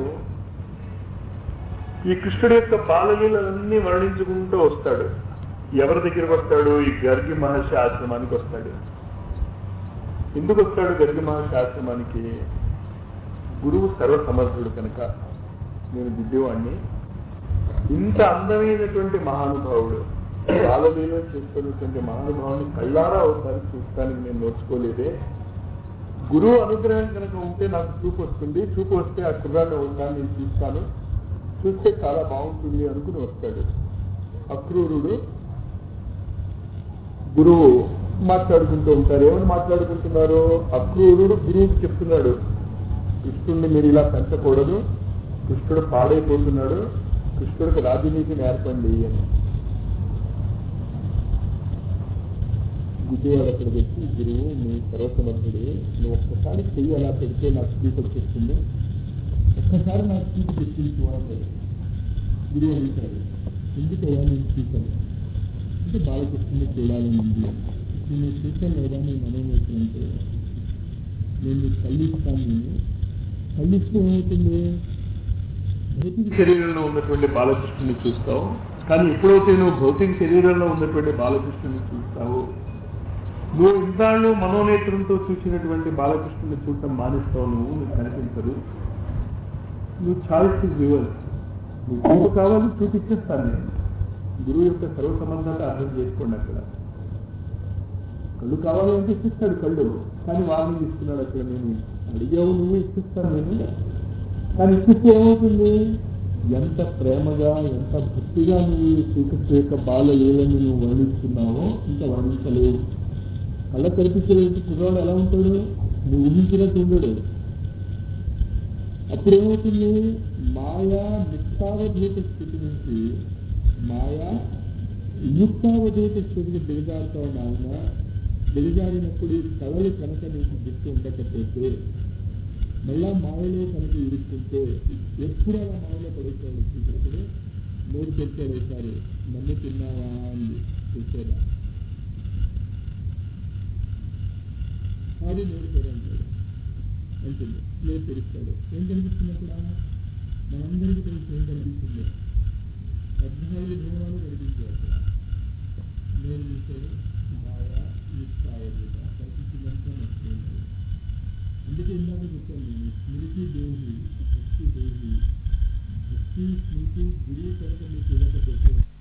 ఈ కృష్ణుడి యొక్క బాలలీలన్నీ వర్ణించుకుంటూ వస్తాడు. ఎవరి దగ్గరికి వస్తాడు? ఈ గర్గి మహర్షి ఆశ్రమానికి వస్తాడు. ఎందుకు వస్తాడు గర్గి మహర్షి ఆశ్రమానికి? గురువు సర్వసమర్థుడు కనుక. నేను గుడ్డివాడిని, ఇంత అందమైనటువంటి మహానుభావుడు, బాలలీల చేస్తున్నటువంటి మహానుభావుని కళ్ళారా ఒకసారి చూస్తానికి నేను నోచుకోలేదే. గురువు అనుగ్రహం కనుక ఉంటే నాకు చూపు వస్తుంది, చూపు వస్తే ఆ కుర్రాన్ని ఉంటాను, నేను చూస్తాను, చూస్తే చాలా బాగుంటుంది అనుకుని వస్తాడు. అక్రూరుడు గురువు మాట్లాడుకుంటూ ఉంటారు. ఏమని మాట్లాడుకుంటున్నారు? అక్రూరుడు గురువుకి చెప్తున్నాడు, కృష్ణుడిని మీరు ఇలా పెంచకూడదు, కృష్ణుడు పాడైపోతున్నాడు, కృష్ణుడికి రాజనీతి నేర్పండి అని. గుడ్డివాడు అక్కడ వచ్చి, గురువు నీ సర్వసమర్థుడు, నువ్వు ఒక్కసారి చెయ్యి అలా పెడితే నాకు స్పీక్ వచ్చేస్తుంది, ఒక్కసారి నాకు స్పీక్ తెప్పించు అంటాడు. గురువు అడుగుతాడు, ఎందుకయ్యా నేను చూశాను అంటే బాలకృష్ణుని చూడాలని ఉంది. ఇప్పుడు నేను చూశాను లేదా నేను మనోమేతం అంటే నేను కళ్ళిస్తాను. నేను కళ్ళిస్తే ఏమవుతుంది? భౌతిక శరీరంలో ఉన్నటువంటి బాలకృష్ణుని చూస్తావు, కానీ ఎప్పుడైతే నువ్వు భౌతిక శరీరంలో ఉన్నటువంటి బాలకృష్ణుని చూస్తావు, నువ్వు ఇంతాళ్ళు మనోనేత్రంతో చూసినటువంటి బాలకృష్ణుని చూడటం మానేస్తావు. నువ్వు నువ్వు కనిపించదు. నువ్వు చాయిస్ ఇస్ యువర్స్. నువ్వు చూపు కావాలి, చూపించేస్తాను నేను. గురువు యొక్క సర్వసంబంధాలు అర్థం చేసుకోండి. అక్కడ కళ్ళు కావాలి అంటే ఇచ్చిస్తాడు కళ్ళు, కానీ వాళ్ళని ఇస్తున్నాడు. అక్కడ నేను అడిగావు, నువ్వు ఇచ్చిస్తాను నేను, కానీ ఇచ్చిస్తే ఏమవుతుంది? ఎంత ప్రేమగా, ఎంత భక్తిగా నువ్వు శ్రీకృష్ణ యొక్క బాలలీలను నువ్వు వర్ణిస్తున్నావో ఇంకా వర్ణించలేవు. కళ్ళ కనిపించలేదు కుర్రాడు ఎలా ఉంటాడు? నువ్వు ఊహించినట్టు ఉండడు. అప్పుడేమవుతుంది? మాయా నిష్ఠావధూత స్థితి నుంచి మాయా యుక్తావధూత స్థితికి దిగజారుతావు. నాయన దిగజారినప్పుడు ఈ కళలు కనుక నీకు గుర్తు ఉండకపోతే, మళ్ళా మాయలో కనుక ఇరుక్కుంటే ఎప్పుడు అలా మాయలో పడేసాడు శ్రీకృష్ణుడు. నోరు తెచ్చాడు ఒకసారి, నన్ను తిన్నావా అని చూసేదా అది నోరు తెరంటాడు అంటుంది. నోరు తెరుస్తాడు. ఏం కనిపిస్తున్నప్పుడు మనందరికీ తెలిసి ఏం కనిపిస్తుంది? పద్నాలుగు నియమాలు కనిపించాయి అక్కడ. నేను చూసాడు మాయా నిష్ఠావధూత కనిపించిందంతా నచ్చుతుంది. అందుకే ఇందాక చెప్పాను నేను, స్మృతి దేవి, భక్తి దేవి. భక్తి స్మృతి గురువు కనుక మీకు ఇవ్వకపోతే